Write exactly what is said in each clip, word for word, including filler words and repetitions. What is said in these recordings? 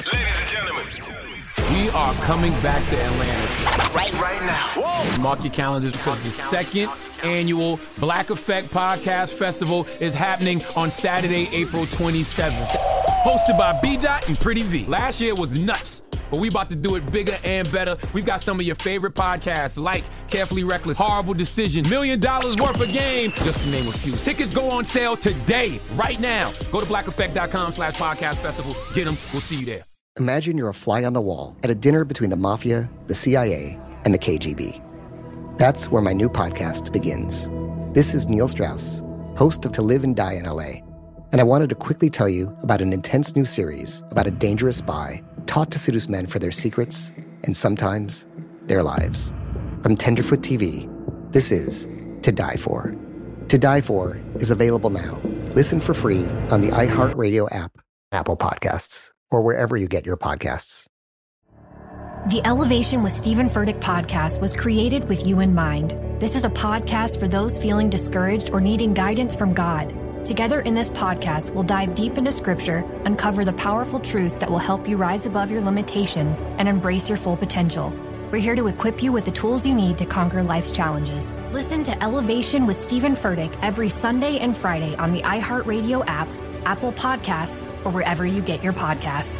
Ladies and gentlemen, we are coming back to Atlanta. Right, right now. Whoa. Mark your calendars because the second annual Black Effect Podcast Festival is happening on Saturday, April twenty-seventh. Hosted by B-Dot and Pretty V. Last year was nuts, but we about to do it bigger and better. We've got some of your favorite podcasts like Carefully Reckless, Horrible Decision, Million Dollars Worth of Game, just to name a few. Tickets go on sale today, right now. Go to blackeffect.com slash podcast festival. Get them. We'll see you there. Imagine you're a fly on the wall at a dinner between the Mafia, the C I A, and the K G B. That's where my new podcast begins. This is Neil Strauss, host of To Live and Die in L A, and I wanted to quickly tell you about an intense new series about a dangerous spy taught to seduce men for their secrets and sometimes their lives. From Tenderfoot T V, this is To Die For. To Die For is available now. Listen for free on the iHeartRadio app, Apple Podcasts, or wherever you get your podcasts. The Elevation with Stephen Furtick podcast was created with you in mind. This is a podcast for those feeling discouraged or needing guidance from God. Together in this podcast, we'll dive deep into scripture, uncover the powerful truths that will help you rise above your limitations and embrace your full potential. We're here to equip you with the tools you need to conquer life's challenges. Listen to Elevation with Stephen Furtick every Sunday and Friday on the iHeartRadio app, Apple Podcasts, or wherever you get your podcasts.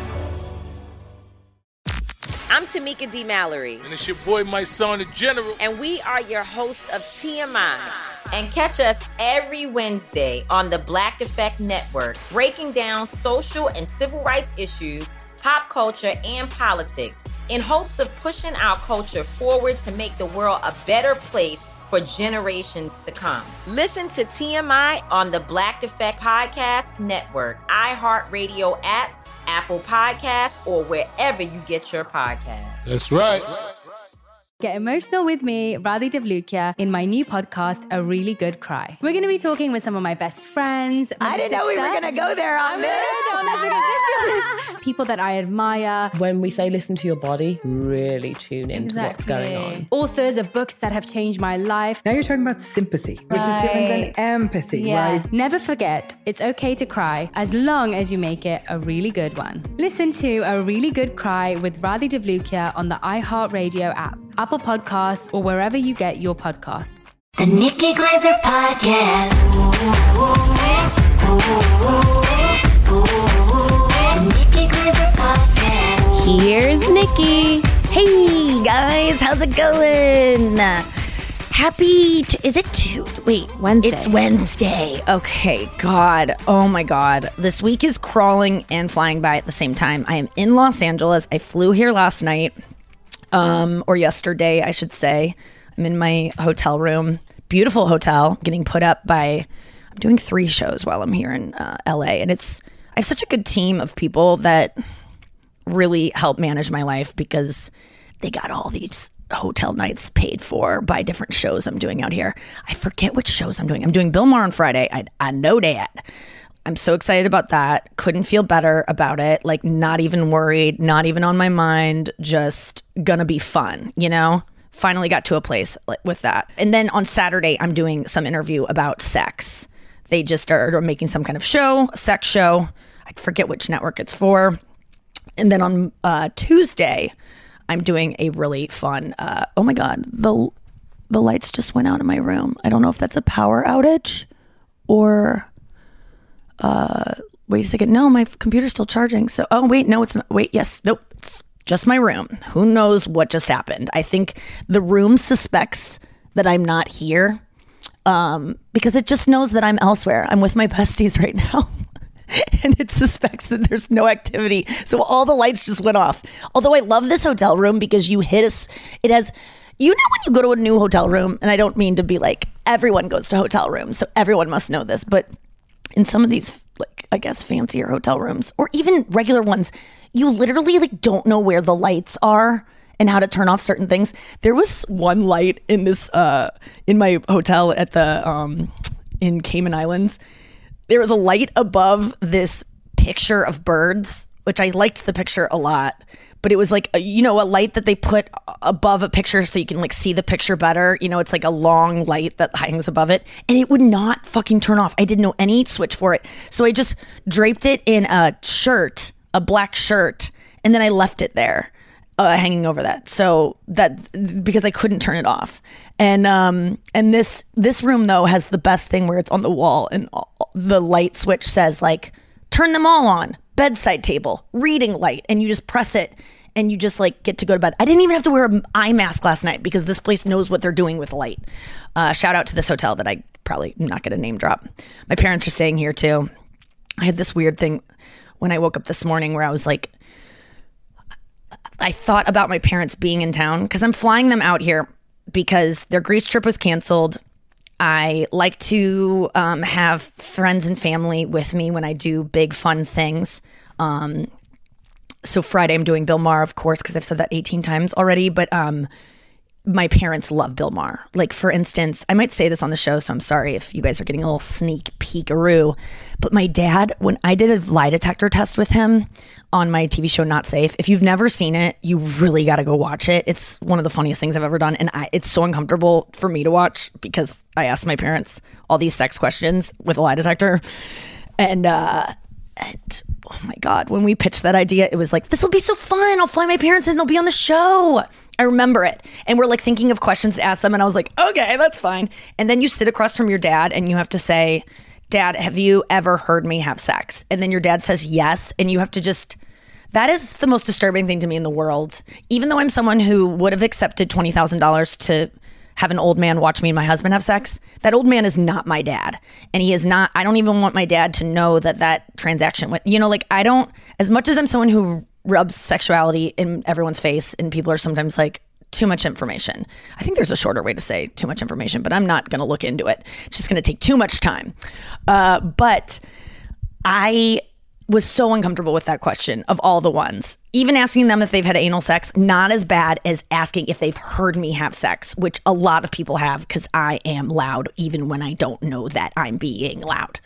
I'm Tamika D. Mallory. And it's your boy, my son, the General. And we are your hosts of T M I. And catch us every Wednesday on the Black Effect Network, breaking down social and civil rights issues, pop culture, and politics in hopes of pushing our culture forward to make the world a better place for generations to come. Listen to T M I on the Black Effect Podcast Network, iHeartRadio app, Apple Podcasts, or wherever you get your podcasts. That's right. Get emotional with me, Radhi Devlukia, in my new podcast, A Really Good Cry. We're going to be talking with some of my best friends. I didn't know we were going to go there on this. People that I admire. When we say listen to your body, really tune into Exactly. what's going on. Authors of books that have changed my life. Now you're talking about sympathy, which Right. is different than empathy, Yeah. right? Never forget, it's okay to cry as long as you make it a really good one. Listen to A Really Good Cry with Radhi Devlukia on the iHeartRadio app, Apple Podcasts, or wherever you get your podcasts. The Nikki Glazer Podcast. The Nikki Glazer Podcast. Here's Nikki. Hey guys, how's it going? Happy, t- is it two? Wait, Wednesday. It's Wednesday. Okay, God. Oh my God. This week is crawling and flying by at the same time. I am in Los Angeles. I flew here last night, um, or yesterday, I should say. I'm in my hotel room. Beautiful hotel, getting put up by, I'm doing three shows while I'm here in uh, L A. And it's, I have such a good team of people that really help manage my life because they got all these hotel nights paid for by different shows I'm doing out here. I forget which shows I'm doing. I'm doing Bill Maher on Friday. I, I know that. I'm so excited about that. Couldn't feel better about it. Like, not even worried, not even on my mind, just gonna be fun, you know? Finally got to a place with that. And then on Saturday, I'm doing some interview about sex. They just are, are making some kind of show, a sex show. I forget which network it's for. And then on uh, Tuesday, I'm doing a really fun, uh, oh my God, the the lights just went out in my room. I don't know if that's a power outage or, uh, wait a second. No, my computer's still charging. So, oh wait, no, it's not. Wait, yes, nope, it's just my room. Who knows what just happened? I think the room suspects that I'm not here um, because it just knows that I'm elsewhere. I'm with my besties right now. And it suspects that there's no activity. So all the lights just went off. Although I love this hotel room because you hit us. It has, you know, when you go to a new hotel room, and I don't mean to be like, everyone goes to hotel rooms, so everyone must know this. But in some of these, like, I guess, fancier hotel rooms, or even regular ones, you literally like don't know where the lights are and how to turn off certain things. There was one light in this, uh, in my hotel at the, um, in Cayman Islands. There was a light above this picture of birds, which I liked the picture a lot, but it was like, a, you know, a light that they put above a picture so you can like see the picture better. You know, it's like a long light that hangs above it, and it would not fucking turn off. I didn't know any switch for it. So I just draped it in a shirt a black shirt, and then I left it there. Uh, hanging over that, so that because I couldn't turn it off, and um and this this room though has the best thing where it's on the wall and all, the light switch says like turn them all on, bedside table, reading light, and you just press it and you just like get to go to bed. I didn't even have to wear an eye mask last night because this place knows what they're doing with light. Uh, shout out to this hotel that I probably am not going to name drop. My parents are staying here too. I had this weird thing when I woke up this morning where I was like, I thought about my parents being in town because I'm flying them out here because their Greece trip was canceled. I like to um, have friends and family with me when I do big fun things. Um, so Friday I'm doing Bill Maher, of course, because I've said that eighteen times already. But um, my parents love Bill Maher. Like, for instance, I might say this on the show, so I'm sorry if you guys are getting a little sneak peekaroo. But my dad, when I did a lie detector test with him on my T V show Not Safe, if you've never seen it, you really got to go watch it. It's one of the funniest things I've ever done. And I, it's so uncomfortable for me to watch because I asked my parents all these sex questions with a lie detector. And, uh, and oh my God, when we pitched that idea, it was like, this will be so fun. I'll fly my parents in. They'll be on the show. I remember it. And we're like thinking of questions to ask them. And I was like, okay, that's fine. And then you sit across from your dad and you have to say, Dad, have you ever heard me have sex? And then your dad says yes. And you have to just, that is the most disturbing thing to me in the world. Even though I'm someone who would have accepted twenty thousand dollars to have an old man watch me and my husband have sex, that old man is not my dad. And he is not, I don't even want my dad to know that that transaction went, you know, like I don't, as much as I'm someone who rubs sexuality in everyone's face and people are sometimes like, too much information. I think there's a shorter way to say too much information, but I'm not going to look into it. It's just going to take too much time. Uh, but I was so uncomfortable with that question of all the ones. Even asking them if they've had anal sex, not as bad as asking if they've heard me have sex, which a lot of people have because I am loud even when I don't know that I'm being loud.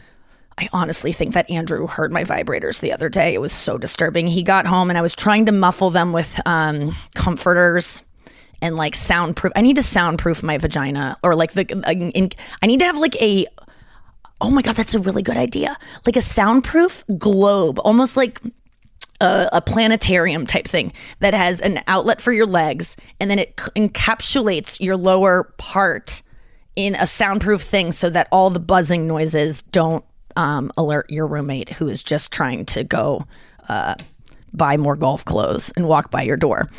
I honestly think that Andrew heard my vibrators the other day. It was so disturbing. He got home and I was trying to muffle them with um, comforters and like soundproof. I need to soundproof my vagina or like the, in, I need to have like a, oh my God, that's a really good idea. Like a soundproof globe, almost like a, a planetarium type thing that has an outlet for your legs. And then it encapsulates your lower part in a soundproof thing so that all the buzzing noises don't Um, alert your roommate who is just trying to go uh, buy more golf clothes and walk by your door.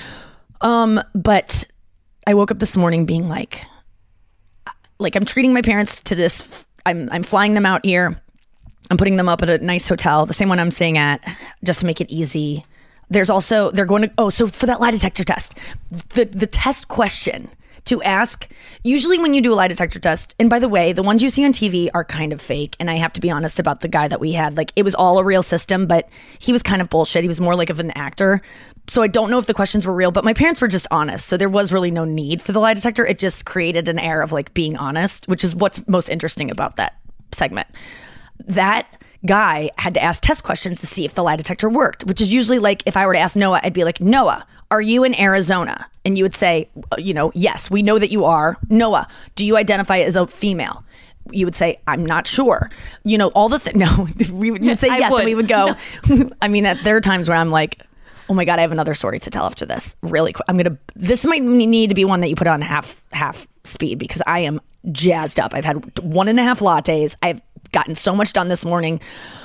Um, but I woke up this morning being like, like I'm treating my parents to this. I'm I'm flying them out here. I'm putting them up at a nice hotel, the same one I'm staying at, just to make it easy. There's also they're going to oh so for that lie detector test, the the test question to ask, usually when you do a lie detector test, and by the way, the ones you see on T V are kind of fake, and I have to be honest about the guy that we had. Like, it was all a real system, but he was kind of bullshit. He was more like of an actor. So I don't know if the questions were real, but my parents were just honest. So there was really no need for the lie detector. It just created an air of like being honest, which is what's most interesting about that segment. That guy had to ask test questions to see if the lie detector worked, which is usually like, if I were to ask Noah, I'd be like, Noah, are you in Arizona? And you would say, you know, yes, we know that you are. Noah, do you identify as a female? You would say, I'm not sure. You know, all the things. No, we would you'd say yes, would. And we would go. No. I mean, there are times where I'm like, oh my God, I have another story to tell after this. Really quick. I'm going to, this might need to be one that you put on half, half speed because I am jazzed up. I've had one and a half lattes. I've gotten so much done this morning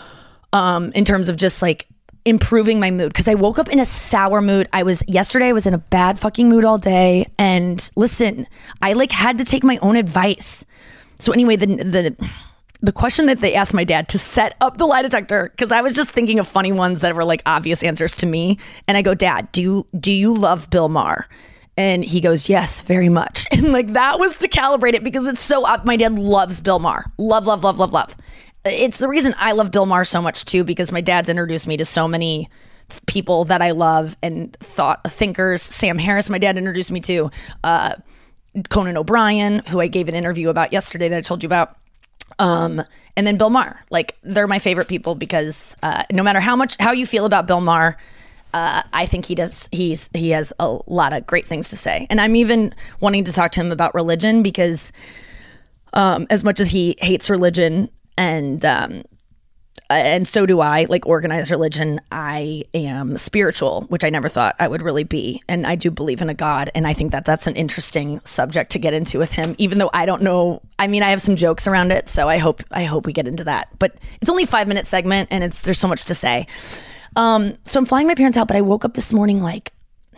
um, in terms of just like, improving my mood because I woke up in a sour mood. I was yesterday I was in a bad fucking mood all day, and listen, I like had to take my own advice. So anyway, the the the question that they asked my dad to set up the lie detector, because I was just thinking of funny ones that were like obvious answers to me, and I go, Dad, do you do you love Bill Maher? And he goes, yes, very much. And like that was to calibrate it because it's so my dad loves Bill Maher. Love, love, love, love, love. It's the reason I love Bill Maher so much too, because my dad's introduced me to so many people that I love and thought thinkers. Sam Harris, my dad introduced me to, uh, Conan O'Brien, who I gave an interview about yesterday that I told you about. Um, and then Bill Maher, like they're my favorite people because, uh, no matter how much, how you feel about Bill Maher, uh, I think he does, he's, he has a lot of great things to say. And I'm even wanting to talk to him about religion because, um, as much as he hates religion, and um, and so do I, like organized religion. I am spiritual, which I never thought I would really be. And I do believe in a God. And I think that that's an interesting subject to get into with him, even though I don't know. I mean, I have some jokes around it. So I hope, I hope we get into that. But it's only a five minute segment and it's, there's so much to say. Um, so I'm flying my parents out, but I woke up this morning like,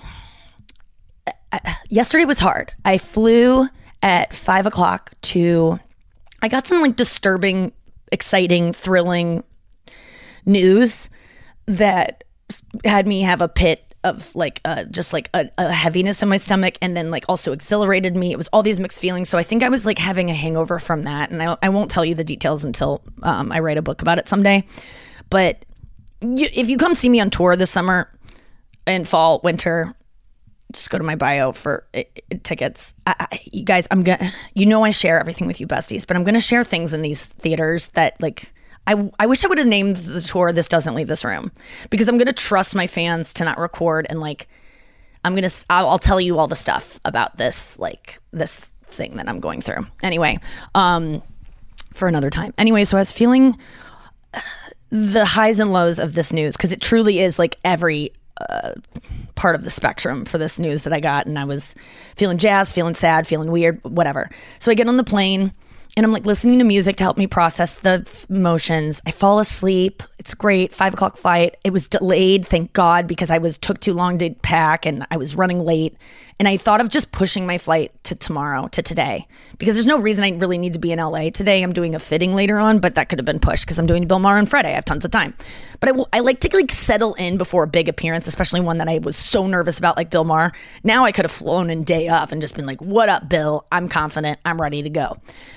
I, yesterday was hard. I flew at five o'clock to, I got some like disturbing, exciting, thrilling news that had me have a pit of like uh, just like a, a heaviness in my stomach, and then like also exhilarated me. It was all these mixed feelings. So I think I was like having a hangover from that, and I, I won't tell you the details until um, I write a book about it someday. But you, if you come see me on tour this summer, in fall, winter, just go to my bio for uh, tickets. I, I, you guys, I'm gonna, you know, I share everything with you besties, but I'm gonna share things in these theaters that like. I, I wish I would have named the tour This Doesn't Leave This Room, because I'm going to trust my fans to not record, and like I'm going to I'll, I'll tell you all the stuff about this like this thing that I'm going through. Anyway, um for another time. Anyway, so I was feeling the highs and lows of this news, because it truly is like every uh, part of the spectrum for this news that I got, and I was feeling jazzed, feeling sad, feeling weird, whatever. So I get on the plane and I'm like listening to music to help me process the emotions. I fall asleep. It's great. Five o'clock flight. It was delayed, thank God, because I was took too long to pack and I was running late. And I thought of just pushing my flight to tomorrow, to today, because there's no reason I really need to be in L A today. I'm doing a fitting later on, but that could have been pushed because I'm doing Bill Maher on Friday. I have tons of time. But I, I like to like settle in before a big appearance, especially one that I was so nervous about, like Bill Maher. Now I could have flown in day off and just been like, what up, Bill? I'm confident. I'm ready to go.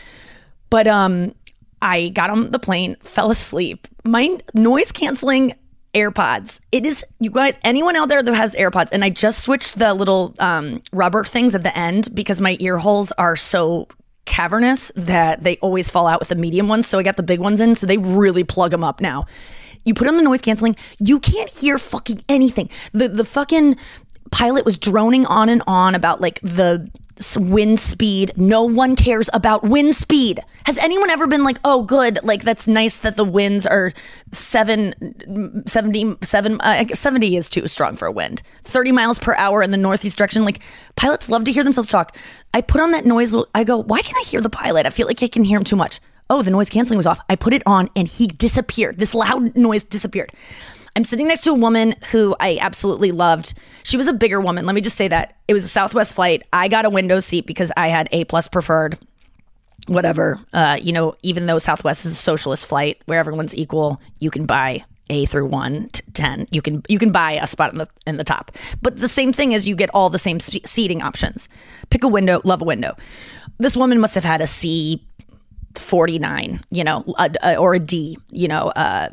But um, I got on the plane, fell asleep. My noise canceling AirPods. It is, you guys, anyone out there that has AirPods, and I just switched the little um, rubber things at the end because my ear holes are so cavernous that they always fall out with the medium ones. So I got the big ones in, so they really plug them up now. You put on the noise canceling, you can't hear fucking anything. The the fucking pilot was droning on and on about like the wind speed. No one cares about wind speed. Has anyone ever been like, oh good, like that's nice that the winds are seven, seventy, seven, uh, seventy is too strong for a wind, thirty miles per hour in the northeast direction. Like pilots love to hear themselves talk. I put on that noise. I go, why can't I hear the pilot? I feel like I can hear him too much. Oh, the noise canceling was off. I put it on and he disappeared. This loud noise disappeared. I'm sitting next to a woman who I absolutely loved. She was a bigger woman. Let me just say that. It was a Southwest flight. I got a window seat because I had A plus preferred, whatever. Uh, you know, even though Southwest is a socialist flight where everyone's equal, you can buy A through one to ten. You can you can buy a spot in the in the top. But the same thing is you get all the same sp- seating options. Pick a window, love a window. This woman must have had a C forty-nine, you know, a, a, or a D, you know, uh,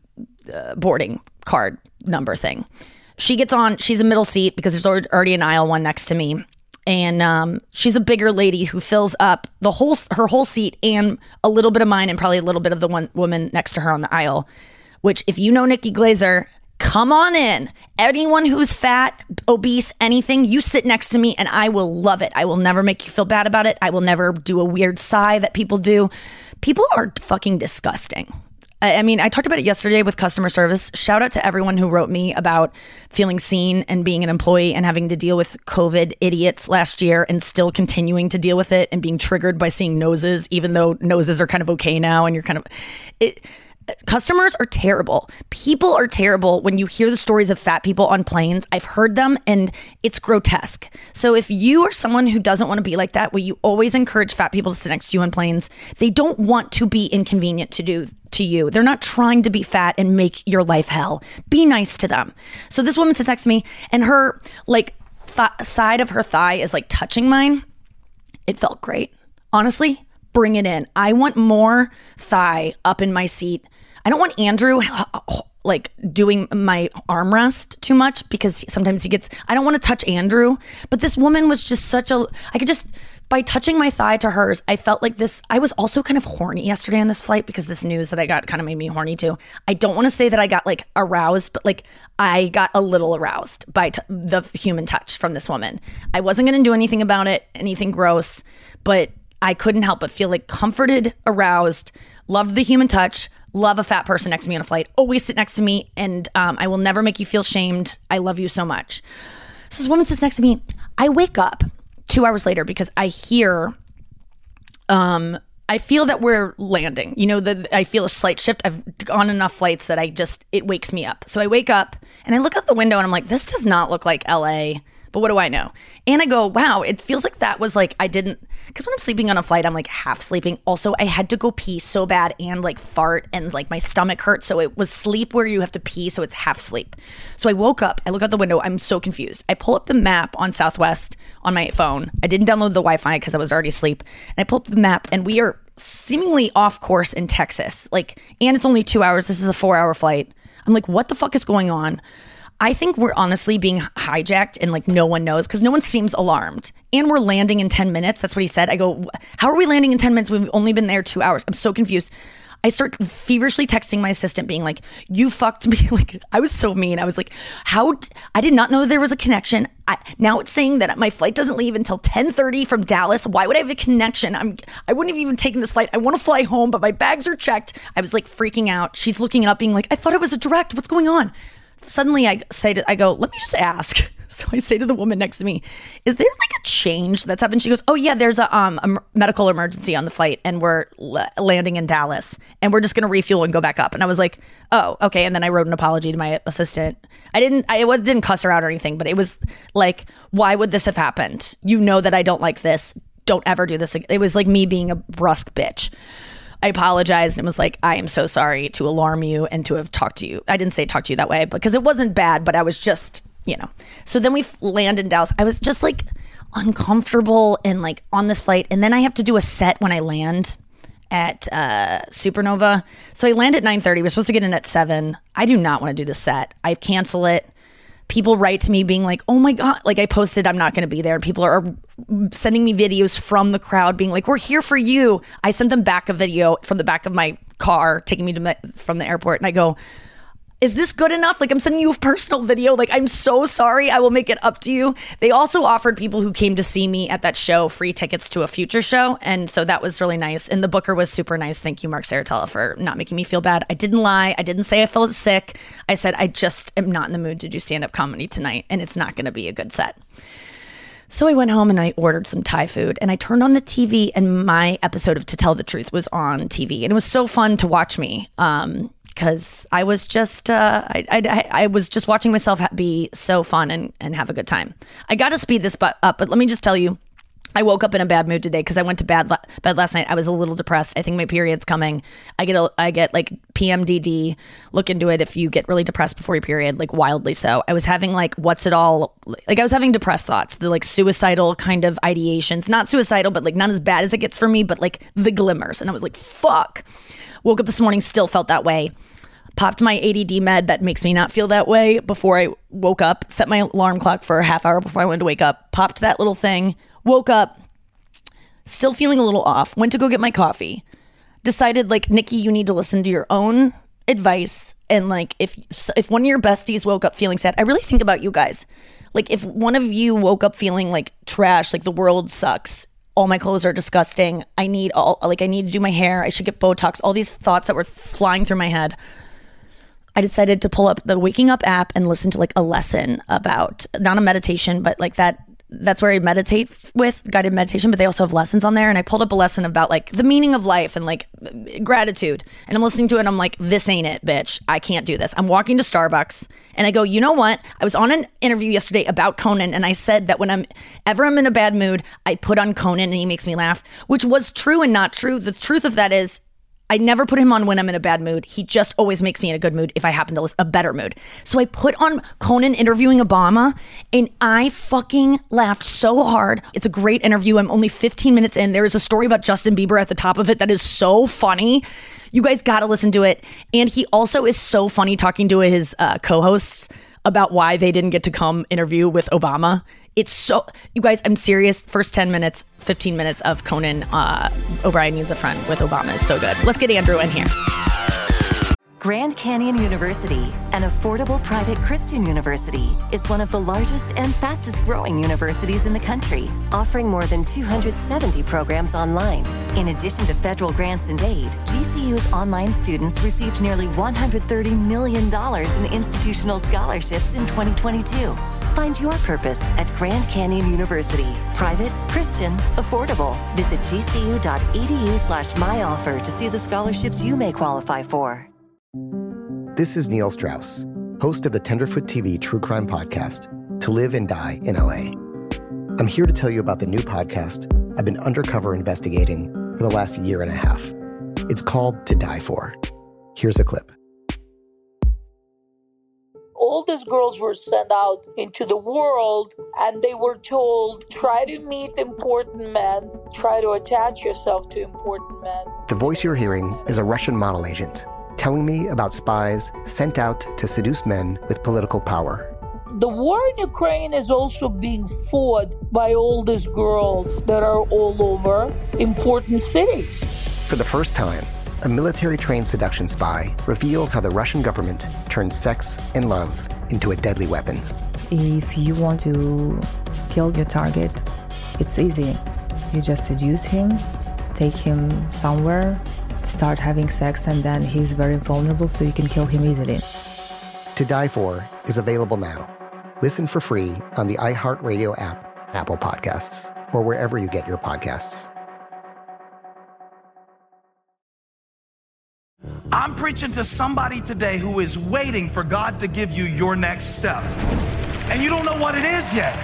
uh, boarding card number thing. She gets on, she's a middle seat because there's already an aisle one next to me. And um, she's a bigger lady who fills up the whole, her whole seat and a little bit of mine and probably a little bit of the one woman next to her on the aisle, which if you know Nikki Glazer, come on in. Anyone who's fat, obese, anything, you sit next to me and I will love it. I will never make you feel bad about it. I will never do a weird sigh that people do. People are fucking disgusting. I mean, I talked about it yesterday with customer service. Shout out to everyone who wrote me about feeling seen and being an employee and having to deal with COVID idiots last year and still continuing to deal with it and being triggered by seeing noses, even though noses are kind of okay now and you're kind of... it. Customers are terrible. People are terrible when you hear the stories of fat people on planes. I've heard them and it's grotesque. So if you are someone who doesn't want to be like that, well, you always encourage fat people to sit next to you on planes. They don't want to be inconvenient to do to you. They're not trying to be fat and make your life hell. Be nice to them. So this woman sits next to me and her like th- side of her thigh is like touching mine. It felt great. Honestly, bring it in. I want more thigh up in my seat. I don't want Andrew like doing my armrest too much because sometimes he gets, I don't want to touch Andrew, but this woman was just such a, I could just, by touching my thigh to hers, I felt like this, I was also kind of horny yesterday on this flight because this news that I got kind of made me horny too. I don't want to say that I got like aroused, but like I got a little aroused by t- the human touch from this woman. I wasn't going to do anything about it, anything gross, but I couldn't help but feel like comforted, aroused, Love the human touch. Love a fat person next to me on a flight. Always sit next to me, and um, I will never make you feel shamed. I love you so much. So this woman sits next to me. I wake up two hours later because I hear, um, I feel that we're landing. You know, the, I feel a slight shift. I've gone enough flights that I just, it wakes me up. So I wake up and I look out the window and I'm like, this does not look like L A, but what do I know? And I go, wow, it feels like that was like, I didn't, because when I'm sleeping on a flight, I'm like half sleeping. Also, I had to go pee so bad and like fart and like my stomach hurt. So it was sleep where you have to pee. So it's half sleep. So I woke up, I look out the window. I'm so confused. I pull up the map on Southwest on my phone. I didn't download the Wi-Fi because I was already asleep. And I pull up the map and we are seemingly off course in Texas. Like, and it's only two hours. This is a four hour flight. I'm like, what the fuck is going on? I think we're honestly being hijacked and like no one knows because no one seems alarmed. And we're landing in ten minutes. That's what he said. I go, how are we landing in ten minutes? We've only been there two hours. I'm so confused. I start feverishly texting my assistant being like, you fucked me. Like, I was so mean. I was like, how? D- I did not know there was a connection. I, now it's saying that my flight doesn't leave until ten thirty from Dallas. Why would I have a connection? I'm, I wouldn't have even taken this flight. I want to fly home, but my bags are checked. I was like freaking out. She's looking it up being like, I thought it was a direct. What's going on? Suddenly I say to, I go, let me just ask. So I say to the woman next to me, is there like a change that's happened? She goes, oh yeah, there's a, um, a medical emergency on the flight and we're l- landing in Dallas and we're just going to refuel and go back up. And I was like, oh, okay. And then I wrote an apology to my assistant. I didn't, I it didn't cuss her out or anything, but it was like, why would this have happened? You know that I don't like this. Don't ever do this. It was like me being a brusque bitch. I apologized and was like, I am so sorry to alarm you and to have talked to you. I didn't say talk to you that way because it wasn't bad, but I was just, you know. So then we land in Dallas. I was just like uncomfortable and like on this flight. And then I have to do a set when I land at uh, Supernova. So I land at nine thirty. We're supposed to get in at seven. I do not want to do the set. I cancel it. People write to me being like, oh my God, like I posted, I'm not going to be there. People are sending me videos from the crowd being like, we're here for you. I sent them back a video from the back of my car taking me to my, from the airport. And I go, is this good enough? Like I'm sending you a personal video. Like I'm so sorry. I will make it up to you. They also offered people who came to see me at that show free tickets to a future show. And so that was really nice. And the booker was super nice. Thank you, Mark Saratella, for not making me feel bad. I didn't lie. I didn't say I felt sick. I said, I just am not in the mood to do stand-up comedy tonight. And it's not going to be a good set. So I went home and I ordered some Thai food and I turned on the T V and my episode of To Tell the Truth was on T V. And it was so fun to watch me. Um, Because I was just, uh, I, I, I was just watching myself ha- be so fun and, and have a good time. I got to speed this bu- up, but let me just tell you, I woke up in a bad mood today because I went to bed, la- bed last night. I was a little depressed. I think my period's coming. I get a, I get like P M D D. Look into it if you get really depressed before your period, like wildly so. I was having like, what's it all, like I was having depressed thoughts, the like suicidal kind of ideations. Not suicidal, but like not as bad as it gets for me, but like the glimmers. And I was like, fuck. Woke up this morning, still felt that way. Popped my A D D med that makes me not feel that way before I woke up. Set my alarm clock for a half hour before I went to wake up. Popped that little thing. Woke up. Still feeling a little off. Went to go get my coffee. Decided like, Nikki, you need to listen to your own advice. And like, if if one of your besties woke up feeling sad, I really think about you guys. Like if one of you woke up feeling like trash, like the world sucks, all my clothes are disgusting, I need all, like I need to do my hair, I should get Botox, all these thoughts that were flying through my head. I decided to pull up the Waking Up app and listen to like a lesson about, not a meditation, but like that, that's where I meditate with guided meditation, but they also have lessons on there. And I pulled up a lesson about like the meaning of life and like gratitude. And I'm listening to it and I'm like, this ain't it, bitch. I can't do this. I'm walking to Starbucks and I go, you know what? I was on an interview yesterday about Conan and I said that when I'm ever I'm in a bad mood, I put on Conan and he makes me laugh, which was true and not true. The truth of that is I never put him on when I'm in a bad mood. He just always makes me in a good mood if I happen to listen, a better mood. So I put on Conan interviewing Obama and I fucking laughed so hard. It's a great interview. I'm only fifteen minutes in. There is a story about Justin Bieber at the top of it that is so funny. You guys got to listen to it. And he also is so funny talking to his uh, co-hosts about why they didn't get to come interview with Obama. It's so, you guys, I'm serious. First ten minutes, fifteen minutes of Conan uh, O'Brien Needs a Friend with Obama is so good. Let's get Andrew in here. Grand Canyon University, an affordable private Christian university, is one of the largest and fastest growing universities in the country, offering more than two hundred seventy programs online. In addition to federal grants and aid, G C U's online students received nearly one hundred thirty million dollars in institutional scholarships in twenty twenty-two. Find your purpose at Grand Canyon University. Private, Christian, affordable. Visit gcu.edu slash myoffer to see the scholarships you may qualify for. This is Neil Strauss, host of the Tenderfoot T V true crime podcast, To Live and Die in L A. I'm here to tell you about the new podcast I've been undercover investigating for the last year and a half. It's called To Die For. Here's a clip. All these girls were sent out into the world and they were told, try to meet important men, try to attach yourself to important men. The voice you're hearing is a Russian model agent telling me about spies sent out to seduce men with political power. The war in Ukraine is also being fought by all these girls that are all over important cities. For the first time, a military-trained seduction spy reveals how the Russian government turned sex and love into a deadly weapon. If you want to kill your target, it's easy. You just seduce him, take him somewhere, start having sex, and then he's very vulnerable, so you can kill him easily. To Die For is available now. Listen for free on the iHeartRadio app, Apple Podcasts, or wherever you get your podcasts. I'm preaching to somebody today who is waiting for God to give you your next step. And you don't know what it is yet.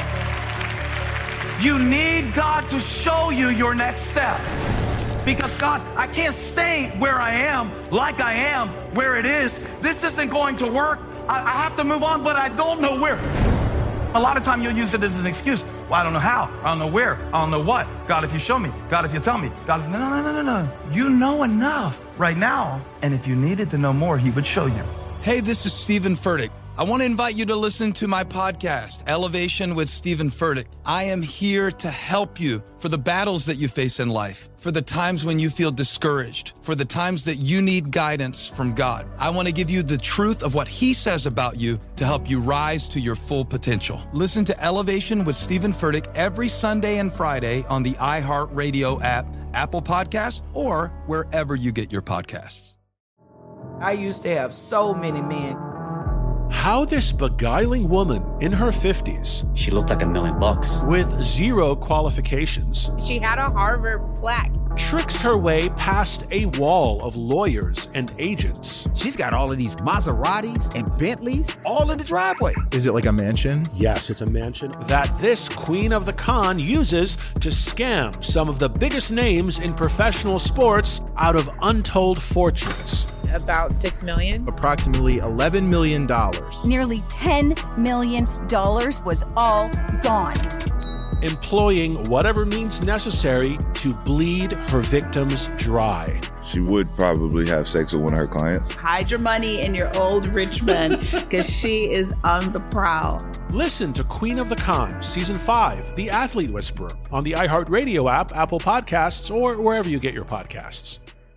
You need God to show you your next step. Because God, I can't stay where I am, like I am, where it is. This isn't going to work. I, I have to move on, but I don't know where. A lot of time you'll use it as an excuse. Well, I don't know how. I don't know where. I don't know what. God, if you show me. God, if you tell me. God, if... No, no, no, no, no. You know enough right now. And if you needed to know more, he would show you. Hey, this is Stephen Furtick. I want to invite you to listen to my podcast, Elevation with Stephen Furtick. I am here to help you for the battles that you face in life, for the times when you feel discouraged, for the times that you need guidance from God. I want to give you the truth of what he says about you to help you rise to your full potential. Listen to Elevation with Stephen Furtick every Sunday and Friday on the iHeartRadio app, Apple Podcasts, or wherever you get your podcasts. I used to have so many men. How this beguiling woman in her fifties, she looked like a million bucks, with zero qualifications, she had a Harvard plaque, tricks her way past a wall of lawyers and agents. She's got all of these Maseratis and Bentleys all in the driveway. Is it like a mansion? Yes, it's a mansion that this queen of the con uses to scam some of the biggest names in professional sports out of untold fortunes. About six million. Approximately eleven million dollars. Nearly ten million dollars was all gone. Employing whatever means necessary to bleed her victims dry. She would probably have sex with one of her clients. Hide your money in your old rich man, because she is on the prowl. Listen to Queen of the Con, Season five, The Athlete Whisperer, on the iHeartRadio app, Apple Podcasts, or wherever you get your podcasts.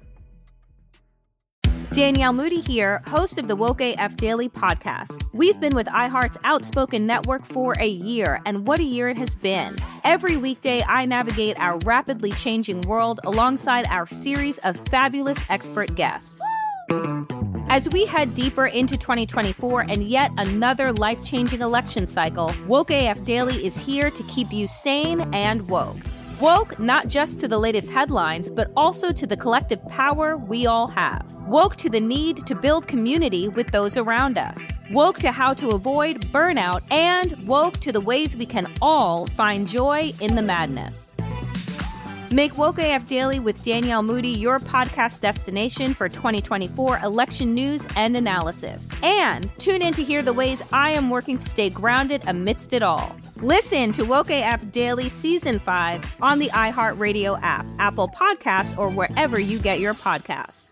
Danielle Moody here, host of the Woke A F Daily podcast. We've been with iHeart's Outspoken Network for a year, and what a year it has been. Every weekday, I navigate our rapidly changing world alongside our series of fabulous expert guests. As we head deeper into twenty twenty-four and yet another life-changing election cycle, Woke A F Daily is here to keep you sane and woke. Woke not just to the latest headlines, but also to the collective power we all have. Woke to the need to build community with those around us. Woke to how to avoid burnout, and woke to the ways we can all find joy in the madness. Make Woke A F Daily with Danielle Moody your podcast destination for twenty twenty-four election news and analysis. And tune in to hear the ways I am working to stay grounded amidst it all. Listen to Woke A F Daily Season five on the iHeartRadio app, Apple Podcasts, or wherever you get your podcasts.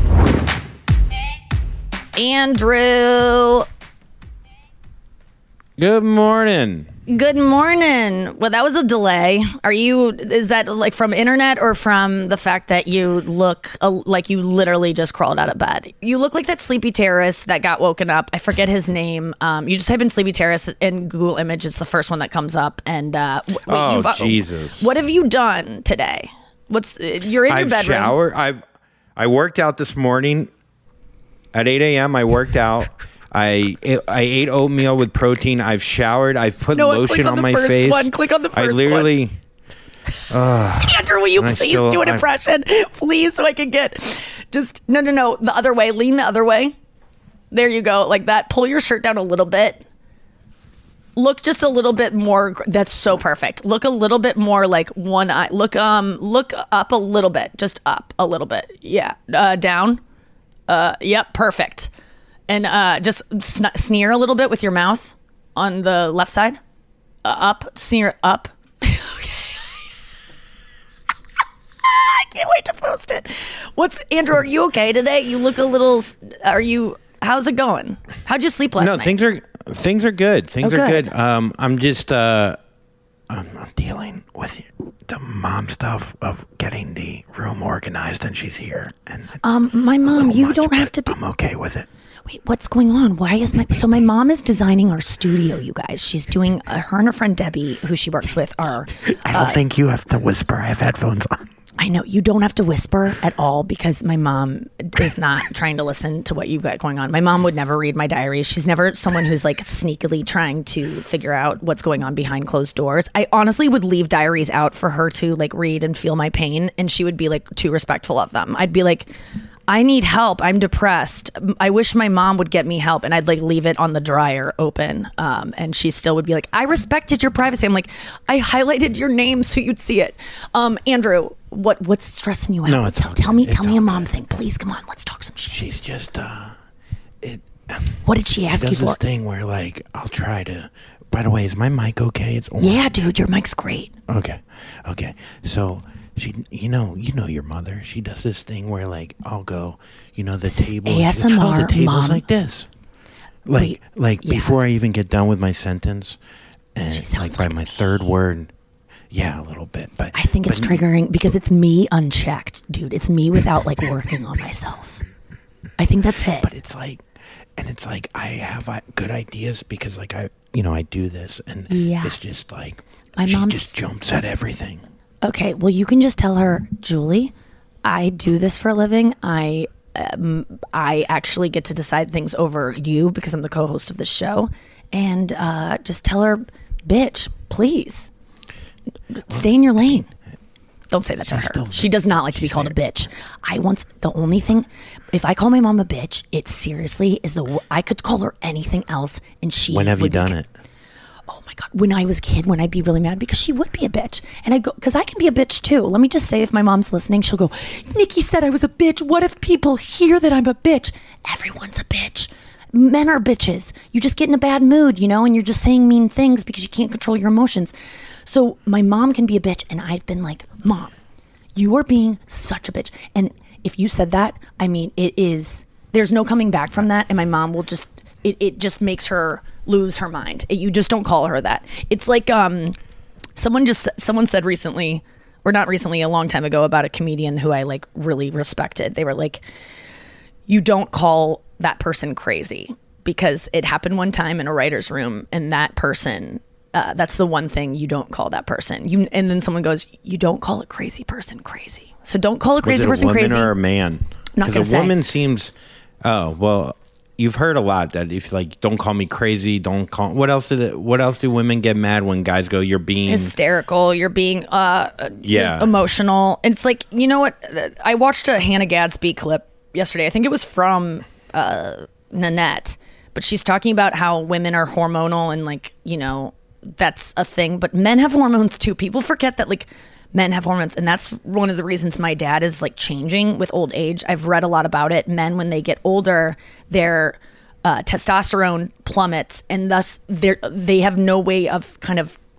Andrew. Good morning. Good morning. Well, that was a delay. Are you, is that like from internet or from the fact that you look uh, like you literally just crawled out of bed? You look like that sleepy terrorist that got woken up. I forget his name. Um, you just type in sleepy terrorist in Google Image. It's the first one that comes up. And uh, wait, oh, you've, uh, Jesus. What have you done today? What's, you're in I've your bedroom. Showered. I've, I worked out this morning at eight a.m. I worked out. I I ate oatmeal with protein. I've showered. I've put no, lotion on, on the my first face. One. Click on the first I literally. One. Uh, Andrew, will you please still, do an I, impression, please, so I can get just no, no, no, the other way. Lean the other way. There you go, like that. Pull your shirt down a little bit. Look just a little bit more. That's so perfect. Look a little bit more like one eye. Look um, look up a little bit. Just up a little bit. Yeah. Uh, down. Uh, yep. Perfect. And uh, just sn- sneer a little bit with your mouth on the left side. Uh, up, sneer up. I can't wait to post it. What's Andrew? Are you okay today? You look a little. Are you? How's it going? How'd you sleep last no, night? No, things are things are good. Things oh, are good. good. Um, I'm just uh, I'm, I'm dealing with the mom stuff of getting the room organized, and she's here. And um, my mom, you much, don't have to be. I'm okay with it. Wait, what's going on? Why is my so my mom is designing our studio, you guys. She's doing uh, her and her friend Debbie, who she works with, are. I don't uh, think you have to whisper. I have headphones on. I know you don't have to whisper at all because my mom is not trying to listen to what you've got going on. My mom would never read my diaries. She's never someone who's like sneakily trying to figure out what's going on behind closed doors. I honestly would leave diaries out for her to like read and feel my pain, and she would be like too respectful of them. I'd be like, I need help. I'm depressed. I wish my mom would get me help. And I'd like leave it on the dryer open. Um, and she still would be like, I respected your privacy. I'm like, I highlighted your name so you'd see it. Um, Andrew, what what's stressing you out? No, it's tell, tell me, tell me a mom thing, please. Come on, let's talk some shit. She's just uh, it. What did she ask she does you for? This thing where like I'll try to. By the way, is my mic okay? It's on. Yeah, dude, your mic's great. Okay, okay. So. She, you know, you know your mother. She does this thing where, like, I'll go, you know, the this table. Is A S M R, oh, the table's Mom. like this. Like, Wait, like yeah. before I even get done with my sentence, and like, like by me. my third word, yeah, a little bit. But I think it's but, triggering because it's me unchecked, dude. It's me without like working on myself. I think that's it. But it's like, and it's like I have uh, good ideas because, like, I, you know, I do this, and yeah. it's just like my she mom's just jumps at everything. Okay, well, you can just tell her, Julie, I do this for a living. I um, I actually get to decide things over you because I'm the co-host of the show. And uh, just tell her, bitch, please, well, stay in your lane. Don't say that to her. She does not like to be called a bitch. I once, the only thing, if I call my mom a bitch, it seriously is the, I could call her anything else and she When have you would done be, it? Oh my God, when I was a kid, when I'd be really mad because she would be a bitch. And I go, because I can be a bitch too. Let me just say, if my mom's listening, she'll go, Nikki said I was a bitch. What if people hear that I'm a bitch? Everyone's a bitch. Men are bitches. You just get in a bad mood, you know, and you're just saying mean things because you can't control your emotions. So my mom can be a bitch. And I've been like, Mom, you are being such a bitch. And if you said that, I mean, it is, there's no coming back from that. And my mom will just, it, it just makes her lose her mind. You just don't call her that. It's like um, someone just someone said recently, or not recently, a long time ago, about a comedian who I like really respected. They were like, you don't call that person crazy because it happened one time in a writer's room, and that person, uh, that's the one thing you don't call that person. You and then someone goes, you don't call a crazy person crazy. So don't call a crazy person crazy. Was it a woman or a man? Not gonna a say. Woman seems. Oh well. You've heard a lot that if like don't call me crazy, don't call. What else did it, what else do women get mad when guys go? You're being hysterical. You're being uh yeah you're emotional. And it's like, you know what? I watched a Hannah Gadsby clip yesterday. I think it was from uh, Nanette, but she's talking about how women are hormonal and like, you know, that's a thing. But men have hormones too. People forget that like. Men have hormones, and that's one of the reasons my dad is like changing with old age. I've read a lot about it. Men, when they get older, their uh, testosterone plummets, and thus they they have no way of kind of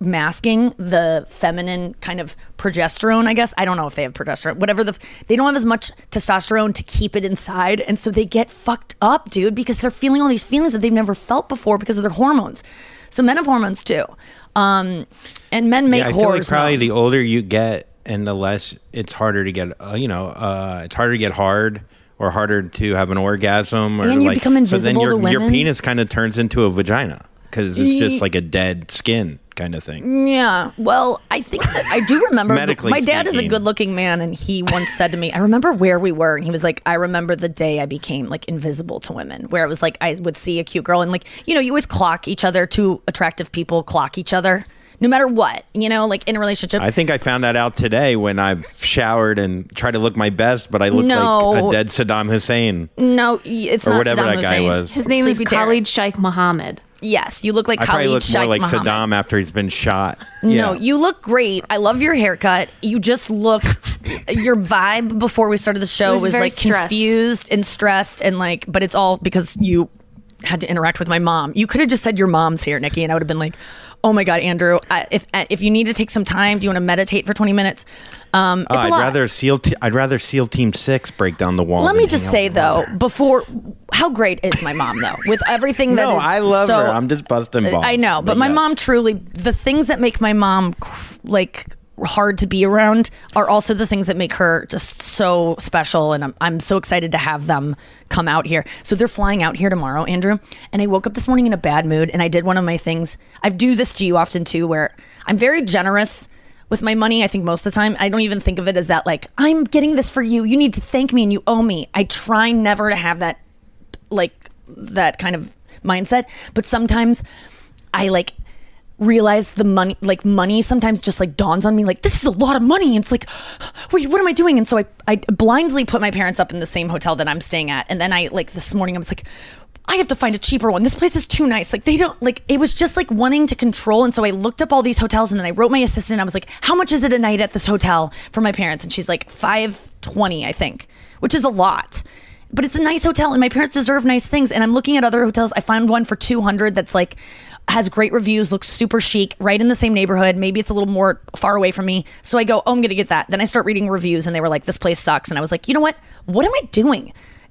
masking the feminine kind of progesterone, I guess. I don't know if they have progesterone, whatever. The They don't have as much testosterone to keep it inside. And so they get fucked up, dude, because they're feeling all these feelings that they've never felt before because of their hormones. So men have hormones too. Um, and men make yeah, I feel like whores. probably the older you get and the less it's harder to get, uh, you know, uh, it's harder to get hard or harder to have an orgasm. Or And you like, become invisible so then your, to women. your penis kind of turns into a vagina because it's just like a dead skin kind of thing. Yeah. Well, I think that I do remember. Medically my dad is a speaking. good-looking man, and he once said to me, I remember where we were, and he was like, I remember the day I became like invisible to women, where it was like I would see a cute girl, and like, you know, you always clock each other. Two attractive people clock each other. No matter what, you know, like in a relationship. I think I found that out today when I showered and tried to look my best, but I looked No. like a dead Saddam Hussein. No, it's Or not whatever Saddam that guy Hussein. was. His name is Sleepy Khalid Terrace. Sheikh Mohammed. Yes, you look like I probably Khalid look Sheikh more like Mohammed. Saddam after he's been shot. No, Yeah. you look great. I love your haircut. You just look, your vibe before we started the show It was was, very like stressed. confused and stressed and like, but it's all because you had to interact with my mom. You could have just said your mom's here, Nikki, and I would have been like, oh my God, Andrew, I, if if you need to take some time, do you want to meditate for twenty minutes? Um, Oh, it's a I'd lot. rather SEAL. T- I'd rather SEAL Team Six break down the wall. Let than me hang just out say with though, her. before, how great is my mom though? With everything that No, is I love so, her. I'm just busting balls. I know, but, my yes. mom truly, the things that make my mom cr- like hard to be around are also the things that make her just so special, and I'm, I'm so excited to have them come out here. So they're flying out here tomorrow, Andrew, and I woke up this morning in a bad mood, and I did one of my things. I do this to you often too, where I'm very generous with my money. I think most of the time I don't even think of it as that, like, I'm getting this for you, you need to thank me and you owe me. I try never to have that, like, that kind of mindset, but sometimes I like realize the money, like money sometimes just like dawns on me, like, this is a lot of money, and it's like, wait, what am I doing? And so I, I blindly put my parents up in the same hotel that I'm staying at, and then I, like, this morning I was like, I have to find a cheaper one. This place is too nice. Like, they don't, like, it was just like wanting to control. And so I looked up all these hotels, and then I wrote my assistant. I was like, how much is it a night at this hotel for my parents? And she's like, five twenty, I think, which is a lot. But it's a nice hotel, and my parents deserve nice things. And I'm looking at other hotels. I found one for two hundred that's like, has great reviews, looks super chic, right in the same neighborhood. Maybe it's a little more far away from me. So I go, oh, I'm going to get that. Then I start reading reviews, and they were like, this place sucks. And I was like, you know what? What am I doing?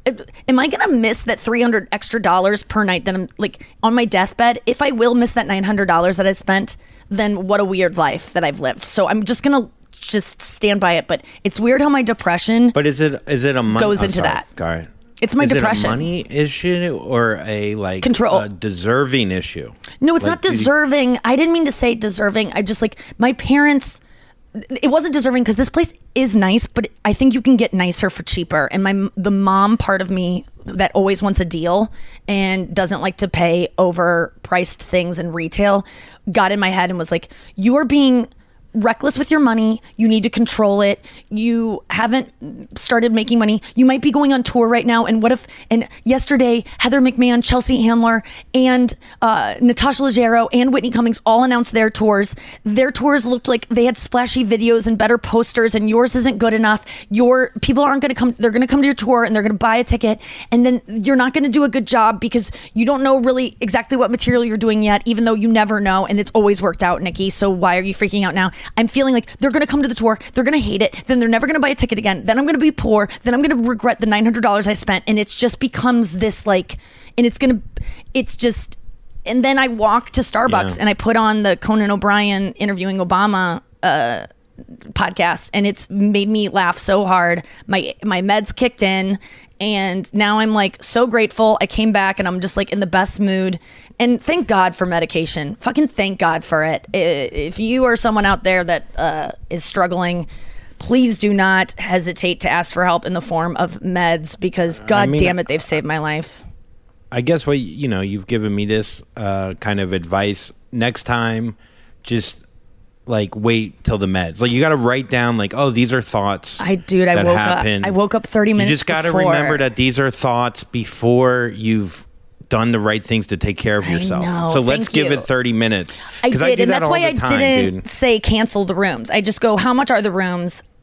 Am I gonna miss that three hundred extra dollars per night that I'm like on my deathbed? If I will miss that nine hundred dollars that I spent, then what a weird life that I've lived. So I'm just gonna just stand by it. But it's weird how my depression But is it is it a money goes into that. All right. It's my is depression. It a money issue or a like Control. a deserving issue? No, it's Like, not do you- deserving. I didn't mean to say deserving. I just like my parents. It wasn't deserving because this place is nice, but I think you can get nicer for cheaper. And my the mom part of me that always wants a deal and doesn't like to pay overpriced things in retail got in my head and was like, you are being reckless with your money. You need to control it. You haven't started making money. You might be going on tour right now. And what if, and yesterday, Heather McMahon, Chelsea Handler, and uh, Natasha Leggero and Whitney Cummings all announced their tours. Their tours looked like they had splashy videos and better posters, and yours isn't good enough. Your people aren't going to come. They're going to come to your tour and they're going to buy a ticket. And then you're not going to do a good job because you don't know really exactly what material you're doing yet, even though you never know. And it's always worked out, Nikki. So why are you freaking out now? I'm feeling like they're going to come to the tour. They're going to hate it. Then they're never going to buy a ticket again. Then I'm going to be poor. Then I'm going to regret the nine hundred dollars I spent. And it's just becomes this like, and it's going to, it's just, and then I walk to Starbucks Yeah. and I put on the Conan O'Brien interviewing Obama uh, podcast, and it's made me laugh so hard. My, my meds kicked in, and now I'm like so grateful. I came back and I'm just like in the best mood. And thank God for medication. Fucking thank God for it. I- If you are someone out there that uh, is struggling, please do not hesitate to ask for help in the form of meds, because God mean, damn it, they've saved my life. I guess what you know, you've given me this uh, kind of advice. Next time, just like wait till the meds. Like you got to write down like, oh, these are thoughts. I dude, I that woke happen. up. I woke up thirty minutes. You just got to before. remember that these are thoughts before you've done the right things to take care of yourself. know. So let's Thank give you. it thirty minutes. I 'Cause did, do and that that's all why the I time, didn't dude. say cancel the rooms. I just go, how much are the rooms?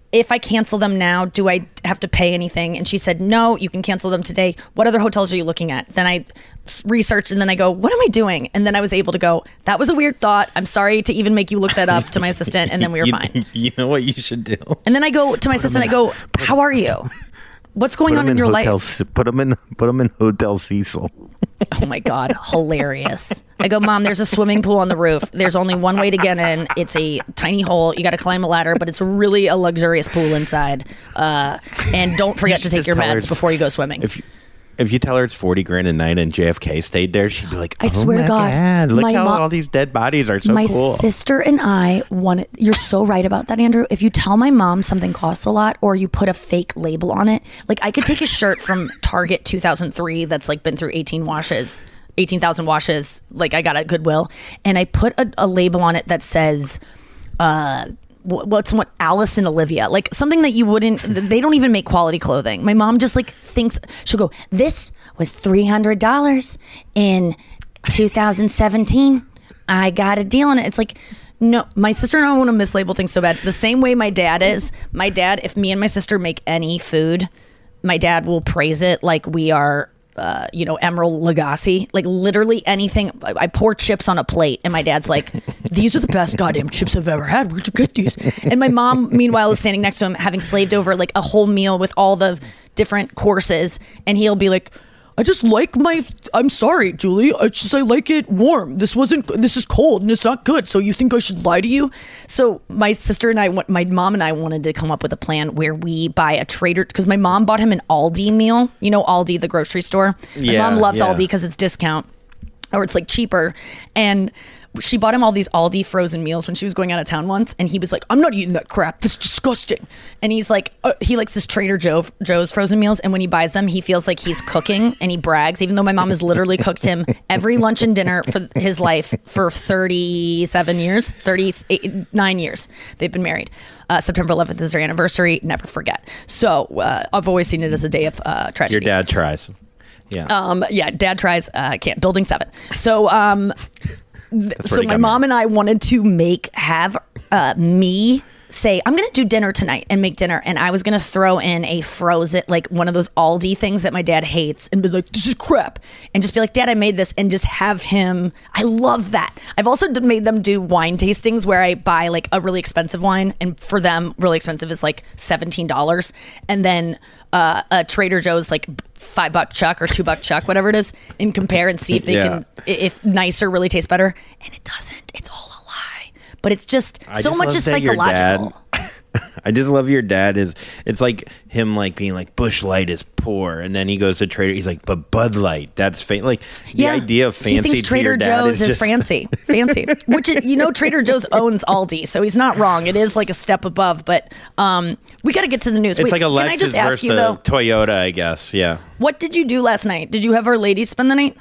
if I cancel them now, do I have to pay anything? And she said, no, you can cancel them today. What other hotels are you looking at? Then I researched and then I go, what am I doing? And then I was able to go, that was a weird thought. I'm sorry to even make you look that up to my assistant. And then we were you, fine. You know what you should do? And then I go to my Put assistant, in I go, how are you? What's going Put on them in your hotel, life? Put them in. Put them in Hotel Cecil. Oh my God, hilarious. I go, Mom, there's a swimming pool on the roof. There's only one way to get in. It's a tiny hole. You got to climb a ladder, but it's really a luxurious pool inside. Uh, and don't forget to take your meds before you go swimming. If you, if you tell her it's forty grand a night and J F K stayed there, she'd be like, I oh swear my to God, God, look my how mom- all these dead bodies are so my cool. sister and I wanted, you're so right about that, Andrew. If you tell my mom something costs a lot or you put a fake label on it, like I could take a shirt from Target two thousand three that's like been through eighteen washes, eighteen thousand washes, like I got at Goodwill, and I put a, a label on it that says, uh, what's what Alice and Olivia, like something that you wouldn't, they don't even make quality clothing. My mom just like thinks, she'll go, this was three hundred dollars in two thousand seventeen. I got a deal on it. It's like, no, my sister and I want to mislabel things so bad. The same way my dad is. My dad, if me and my sister make any food, my dad will praise it like we are, uh, you know, Emerald Lagasse. Like literally anything. I, I pour chips on a plate and my dad's like, these are the best goddamn chips I've ever had. Where'd you get these? And my mom, meanwhile, is standing next to him having slaved over like a whole meal with all the different courses. And he'll be like, I just like my, I'm sorry, Julie. I just, I like it warm. This wasn't, this is cold and it's not good. So you think I should lie to you? So my sister and I, my mom and I wanted to come up with a plan where we buy a Trader, because my mom bought him an Aldi meal. You know, Aldi, the grocery store. My Yeah, mom loves yeah. Aldi because it's discount or it's like cheaper. And she bought him all these Aldi frozen meals when she was going out of town once, and he was like, I'm not eating that crap. That's disgusting. And he's like, uh, he likes his Trader Joe, Joe's frozen meals, and when he buys them, he feels like he's cooking, and he brags, even though my mom has literally cooked him every lunch and dinner for his life for thirty-seven years, thirty-nine years. They've been married. Uh, September eleventh is their anniversary. Never forget. So uh, I've always seen it as a day of uh, tragedy. Your dad tries. Yeah. Um, yeah, dad tries. Uh, can't. Building seven. So, um, th- so pretty my common. mom and I wanted to make have uh, me say, I'm going to do dinner tonight and make dinner, and I was going to throw in a frozen, like one of those Aldi things that my dad hates, and be like, this is crap, and just be like, Dad, I made this, and just have him. I love that. I've also d- made them do wine tastings where I buy like a really expensive wine, and for them, really expensive is like seventeen dollars, and then uh, a Trader Joe's like five buck chuck or two buck chuck, whatever it is, and compare and see if they Yeah. can, if nicer really tastes better, and it doesn't. It's all a lie, but it's just I so just much love is that your psychological. dad- I just love your dad is it's like him like being like Busch Light is poor, and then he goes to Trader, he's like, but Bud Light, that's fa-. Like the Yeah. idea of fancy He thinks to Trader your dad Joe's is, just- fancy, fancy. Which is, you know, Trader Joe's owns Aldi, so he's not wrong. It is like a step above, but um, we got to get to the news. It's Wait, like a can I Lexus just ask versus you a though? Toyota, I guess. Yeah, What did you do last night? Did you have our ladies spend the night?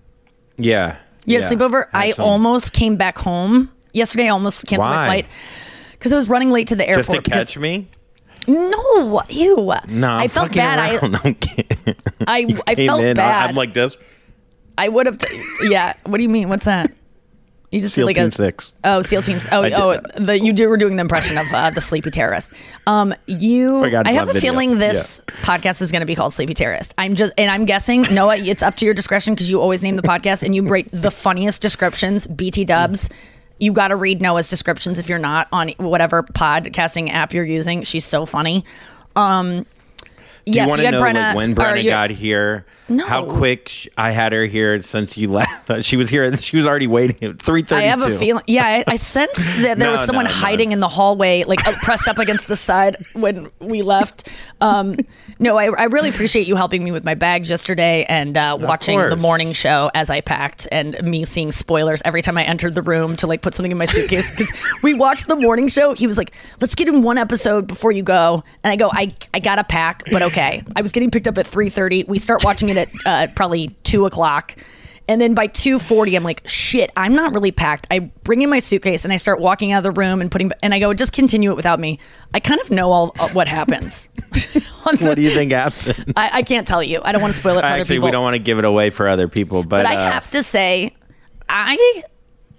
yeah. You had yeah. a sleepover? Had I some- almost came back home yesterday. I almost canceled Why? my flight because I was running late to the airport. just to because- catch me. No, ew. No, I I'm felt fucking bad. I, around. I'm kidding. I, I Came felt in, bad. I'm like this. I would have. T- yeah. What do you mean? What's that? You just SEAL did like Team a Six. Oh, SEAL Teams. Oh, I did oh, that. the you do were doing the impression of uh, the Sleepy Terrorist. Um, you. Forgot I about have a video. feeling this podcast is going to be called Sleepy Terrorist. I'm just, and I'm guessing Noah. It's up to your discretion because you always name the podcast and you rate the funniest descriptions. B T Dubs. You got to read Noah's descriptions if you're not on whatever podcasting app you're using. She's so funny. Um, Do yes, you want you to had know Brenna. like, when are Brenna you- got here? No. How quick sh- I had her here since you left. She was here. She was already waiting at three thirty-two. I have a feeling. Yeah, I, I sensed that there No, was someone no, no. hiding in the hallway, like uh, pressed up against the side when we left. Um, no, I, I really appreciate you helping me with my bags yesterday and uh, watching the course. morning show as I packed, and me seeing spoilers every time I entered the room to like put something in my suitcase. Because we watched the morning show. He was like, "Let's get in one episode before you go," and I go, "I I gotta pack, but okay." I was getting picked up at three thirty. We start watching it at uh, probably two o'clock. And then by two forty, I'm like, shit, I'm not really packed. I bring in my suitcase and I start walking out of the room and putting, and I go, just continue it without me. I kind of know all uh, what happens. What do you think happened? I, I can't tell you. I don't want to spoil it for other Actually, people. we don't want to give it away for other people, but, but I uh, have to say, I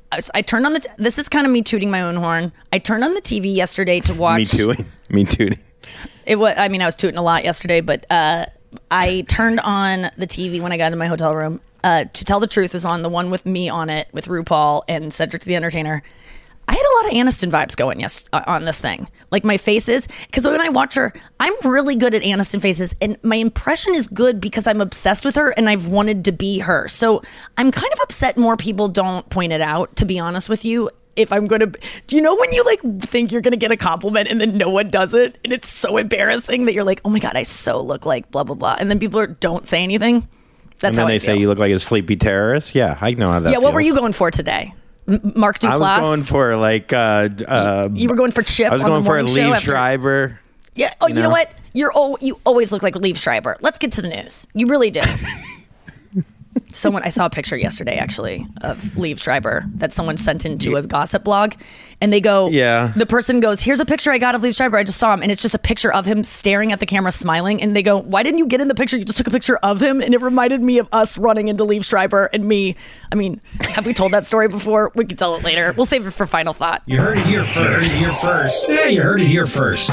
I, was, I turned on the. T- this is kind of me tooting my own horn. I turned on the T V yesterday to watch. Me tooting. Me tooting. It was. I mean, I was tooting a lot yesterday, but uh, I turned on the T V when I got into my hotel room. Uh, to tell the truth, was on the one with me on it with RuPaul and Cedric the Entertainer. I had a lot of Aniston vibes going yes uh, on this thing. Like my faces, because when I watch her, I'm really good at Aniston faces, and my impression is good because I'm obsessed with her and I've wanted to be her. So I'm kind of upset more people don't point it out, to be honest with you. If I'm going to, do you know when you like think you're going to get a compliment and then no one does it? And it's so embarrassing that you're like, oh my God, I so look like blah, blah, blah. And then people are, don't say anything. That's and then how they I say feel. you look like a sleepy terrorist. Yeah, I know how that Yeah, feels. what were you going for today? M- Mark Duplass? I was going for like... Uh, uh, you were going for Chip I was on going the for morning a show Liev after- Schreiber. Yeah. Oh, you, You know? know? what? You're oh, you always look like Liev Schreiber. Let's get to the news. You really do. Someone I saw a picture yesterday actually of Liev Schreiber that someone sent into a gossip blog, and they go, Yeah. The person goes, "Here's a picture I got of Liev Schreiber. I just saw him, and it's just a picture of him staring at the camera, smiling." And they go, "Why didn't you get in the picture? You just took a picture of him." And it reminded me of us running into Liev Schreiber and me. I mean, have we told that story before? We can tell it later. We'll save it for final thought. You heard it here first. You heard it here first. Yeah, you heard it here first.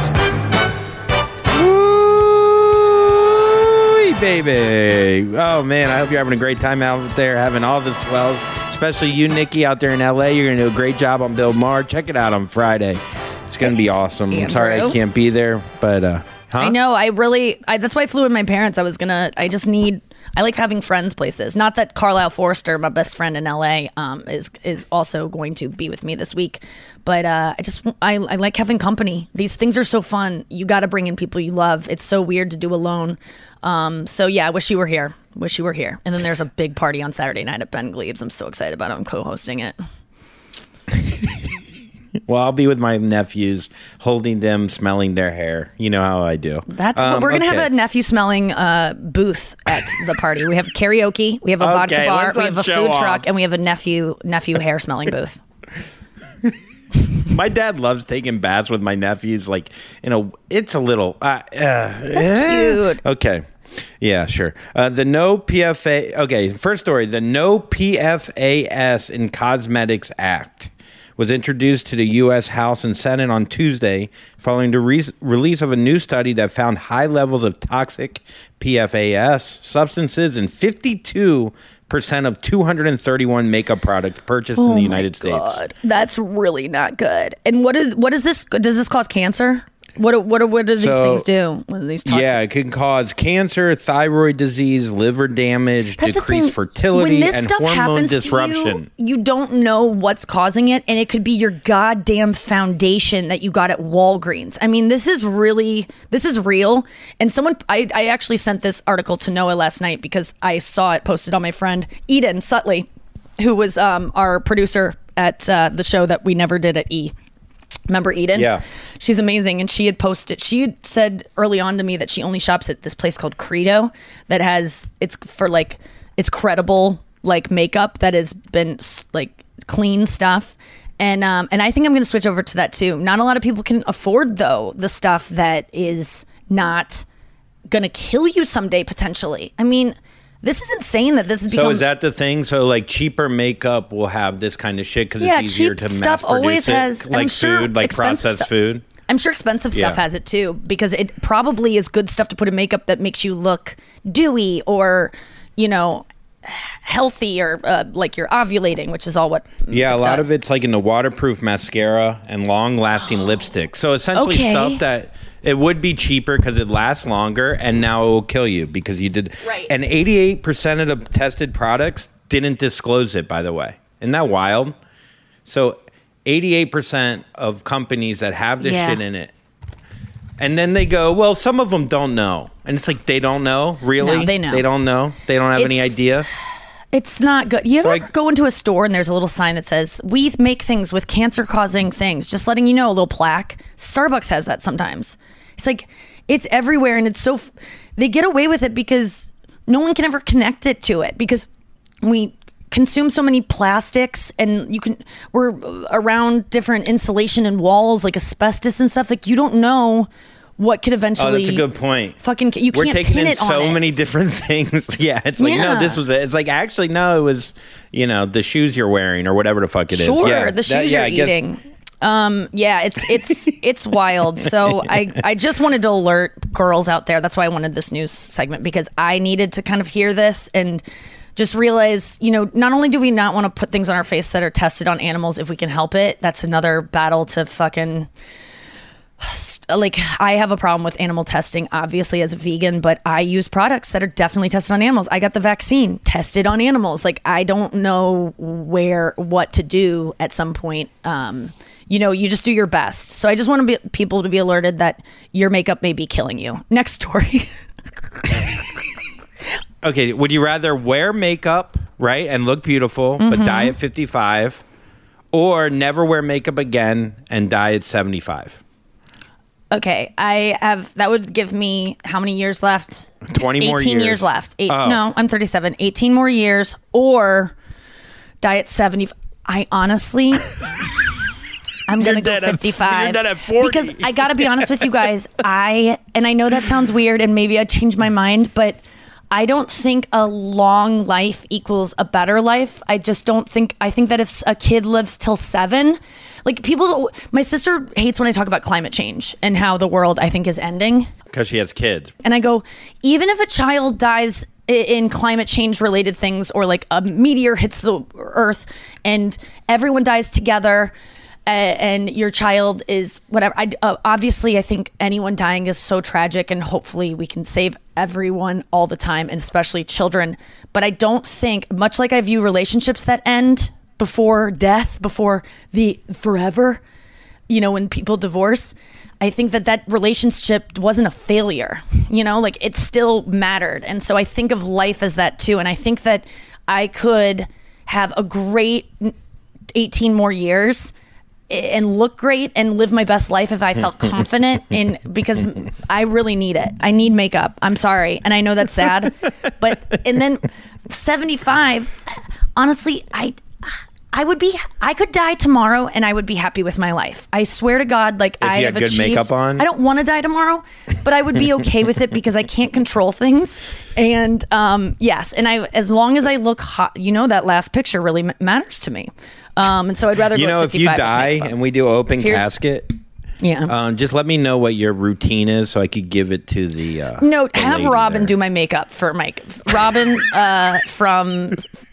Baby. Oh, man, I hope you're having a great time out there, having all the swells, especially you, Nikki, out there in L A. You're going to do a great job on Bill Maher. Check it out on Friday. It's going to be awesome. I'm sorry I Andrew. can't be there, but... uh huh? I know. I really. I, that's why I flew with my parents. I was gonna. I just need. I like having friends places. Not that Carlisle Forrester, my best friend in L A, um, is is also going to be with me this week, but uh, I just I, I like having company. These things are so fun. You got to bring in people you love. It's so weird to do alone. Um, so yeah, I wish you were here. Wish you were here. And then there's a big party on Saturday night at Ben Gleb's. I'm so excited about it. I'm co-hosting it. Well, I'll be with my nephews, holding them, smelling their hair. You know how I do. That's Um, what we're gonna okay. have a nephew smelling uh, booth at the party. We have karaoke, we have a vodka Okay, bar, let's we not have a show food truck, off. and we have a nephew nephew hair smelling booth. My dad loves taking baths with my nephews. Like, you know, it's a little. Uh, uh, That's cute. Okay. Yeah, sure. Uh, the no P F A. Okay, first story. The No P F A S in Cosmetics Act was introduced to the U S House and Senate on Tuesday following the re- release of a new study that found high levels of toxic P F A S substances in fifty-two percent of two hundred thirty-one makeup products purchased in Oh the my United States. God. That's really not good. And what is what is this? Does this cause cancer? What do- what do- what do these So, things do? What are these toxic? Yeah, it can cause cancer, thyroid disease, liver damage, That's the decreased thing. fertility, when this and stuff hormone happens disruption. To you, you don't know what's causing it, and it could be your goddamn foundation that you got at Walgreens. I mean, this is really, this is real. And someone, I, I actually sent this article to Noah last night because I saw it posted on my friend Eden Sutley, who was um, our producer at uh, the show that we never did at E! Remember Eden? Yeah. She's amazing. And she had posted, she had said early on to me that she only shops at this place called Credo that has, it's for like, it's credible, like makeup that has been like clean stuff. And, um, and I think I'm going to switch over to that too. Not a lot of people can afford though the stuff that is not going to kill you someday potentially. I mean, this is insane that this has become. So is that the thing? So like cheaper makeup will have this kind of shit because Yeah, it's easier cheap to stuff mass produce always it, has- and I'm like sure food, like expensive processed stuff- food. I'm sure expensive stuff Yeah. has it too, because it probably is good stuff to put in makeup that makes you look dewy or, you know, healthy or uh, like you're ovulating, which is all what. Yeah, a it lot does. of it's like in the waterproof mascara and long-lasting lipstick. So essentially Okay. stuff that it would be cheaper because it lasts longer, and now it will kill you because you did. Right. And eighty-eight percent of the tested products didn't disclose it, by the way. Isn't that wild? So eighty-eight percent of companies that have this Yeah. shit in it. And then they go, well, some of them don't know. And it's like, they don't know? Really? No, they know. They don't know? They don't have any It's- idea? It's not good. You So ever I- go into a store and there's a little sign that says, "We make things with cancer-causing things." Just letting you know, a little plaque. Starbucks has that sometimes. It's like, it's everywhere, and it's so... F- they get away with it because no one can ever connect it to it, because we consume so many plastics, and you can... We're around different insulation and walls, like asbestos and stuff. Like, you don't know what could eventually. Oh, that's a good point. Fucking, you We're can't taking pin in it on so it. many different things. Yeah, it's like Yeah. no, this was it. It's like actually no, it was you know the shoes you're wearing or whatever the fuck it is. Sure, Yeah, the shoes that- yeah, you're I guess- eating. Um, yeah, it's it's it's wild. So I I just wanted to alert girls out there. That's why I wanted this news segment, because I needed to kind of hear this and just realize, you know, not only do we not want to put things on our face that are tested on animals if we can help it. That's another battle to fucking. Like, I have a problem with animal testing, obviously, as a vegan, but I use products that are definitely tested on animals. I got the vaccine tested on animals. Like, I don't know where, what to do at some point. Um, you know, you just do your best. So I just want to be people to be alerted that your makeup may be killing you. Next story. Okay, would you rather wear makeup, right, and look beautiful, but Mhm. die at fifty-five, or never wear makeup again and die at seventy-five? Okay, I have, that would give me how many years left? twenty more eighteen years. years left. Eight, Oh. No, I'm thirty-seven. eighteen more years, or die at seventy. I honestly, I'm You're going to go dead at- fifty-five. you're dead at forty. Because I got to be honest with you guys. I, and I know that sounds weird and maybe I changed my mind, but I don't think a long life equals a better life. I just don't think, I think that if a kid lives till seven, like people, my sister hates when I talk about climate change and how the world, I think, is ending. Because she has kids. And I go, even if a child dies i- in climate change related things, or like a meteor hits the earth and everyone dies together, uh, and your child is whatever. I, uh, obviously, I think anyone dying is so tragic, and hopefully we can save everyone all the time, and especially children. But I don't think, much like I view relationships that end before death, before the forever, you know, when people divorce, I think that that relationship wasn't a failure, you know, like it still mattered. And so I think of life as that too. And I think that I could have a great eighteen more years and look great and live my best life if I felt confident in, because I really need it. I need makeup. I'm sorry. And I know that's sad, but, and then seventy-five, honestly, I, I would be, I could die tomorrow and I would be happy with my life. I swear to God, like I you have had good achieved, makeup on? I don't want to die tomorrow, but I would be okay with it because I can't control things. And um, yes, and I, as long as I look hot, you know, that last picture really m- matters to me. Um, and so I'd rather You go know, at if you fifty-five with die makeup. and we do open Here's- casket, Yeah. um, just let me know what your routine is so I could give it to the. Uh, No, the have lady Robin there. do my makeup for Mike. Robin uh, from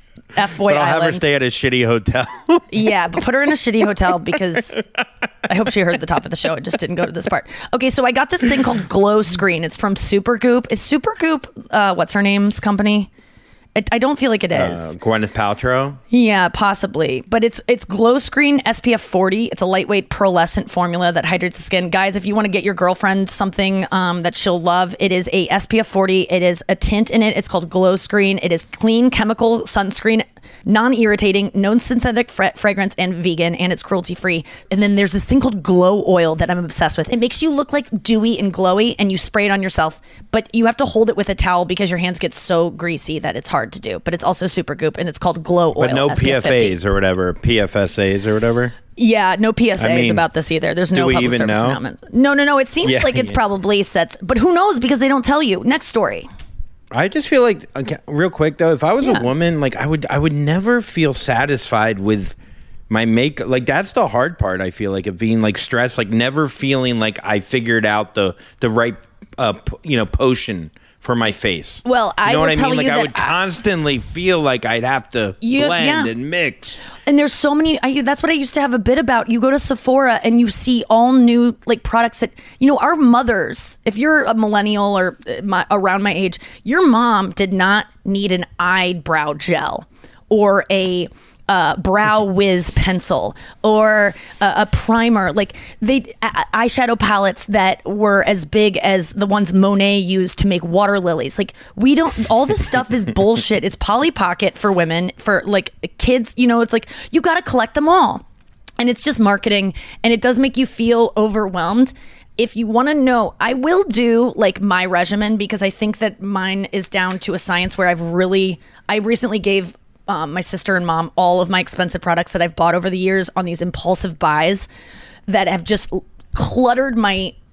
F Boy But I'll have her Island. stay at a shitty hotel. Yeah, but put her in a shitty hotel because I hope she heard the top of the show and just didn't go to this part. Okay, so I got this thing called Glow Screen. It's from Supergoop. Is Supergoop, uh, what's her name's company? It, I don't feel like it is. Uh, Gwyneth Paltrow. Yeah, possibly. But it's it's Glow Screen S P F forty. It's a lightweight pearlescent formula that hydrates the skin. Guys, if you want to get your girlfriend something um, that she'll love, it is a S P F forty. It is a tint in it. It's called Glow Screen. It is clean chemical sunscreen, non-irritating, no synthetic fra- fragrance, and vegan, and it's cruelty-free. And then there's this thing called Glow Oil that I'm obsessed with. It makes you look like dewy and glowy, and you spray it on yourself, but you have to hold it with a towel because your hands get so greasy that it's hard to do. But it's also super goop, and it's called Glow Oil. But no S P F P F As or whatever, P F S As or whatever. Yeah, no P S As I mean, about this either. There's do no we public even service know? announcements. No, no, no. It seems Yeah, like it yeah. probably sets, but who knows because they don't tell you. Next story. I just feel like, okay, real quick though, if I was Yeah. a woman, like I would, I would never feel satisfied with my makeup. Like that's the hard part. I feel like of being like stressed, like never feeling like I figured out the the right, uh, p- you know, potion for my face. Well, I you know will what I tell mean? Like you I that would constantly feel like I'd have to You- blend yeah. and mix. And there's so many. I, that's what I used to have a bit about. You go to Sephora and you see all new like products that you know our mothers. If you're a millennial or uh, my, around my age, your mom did not need an eyebrow gel or a uh, brow whiz pencil or a, a primer. Like they uh, eyeshadow palettes that were as big as the ones Monet used to make water lilies. Like we don't. All this stuff is bullshit. It's Polly Pocket for women, for like kids. You know, it's like you got to collect them all, and it's just marketing, and it does make you feel overwhelmed. If you want to know, I will do like my regimen because I think that mine is down to a science where I've really. I recently gave. Um, my sister and mom all of my expensive products that I've bought over the years on these impulsive buys that have just cluttered my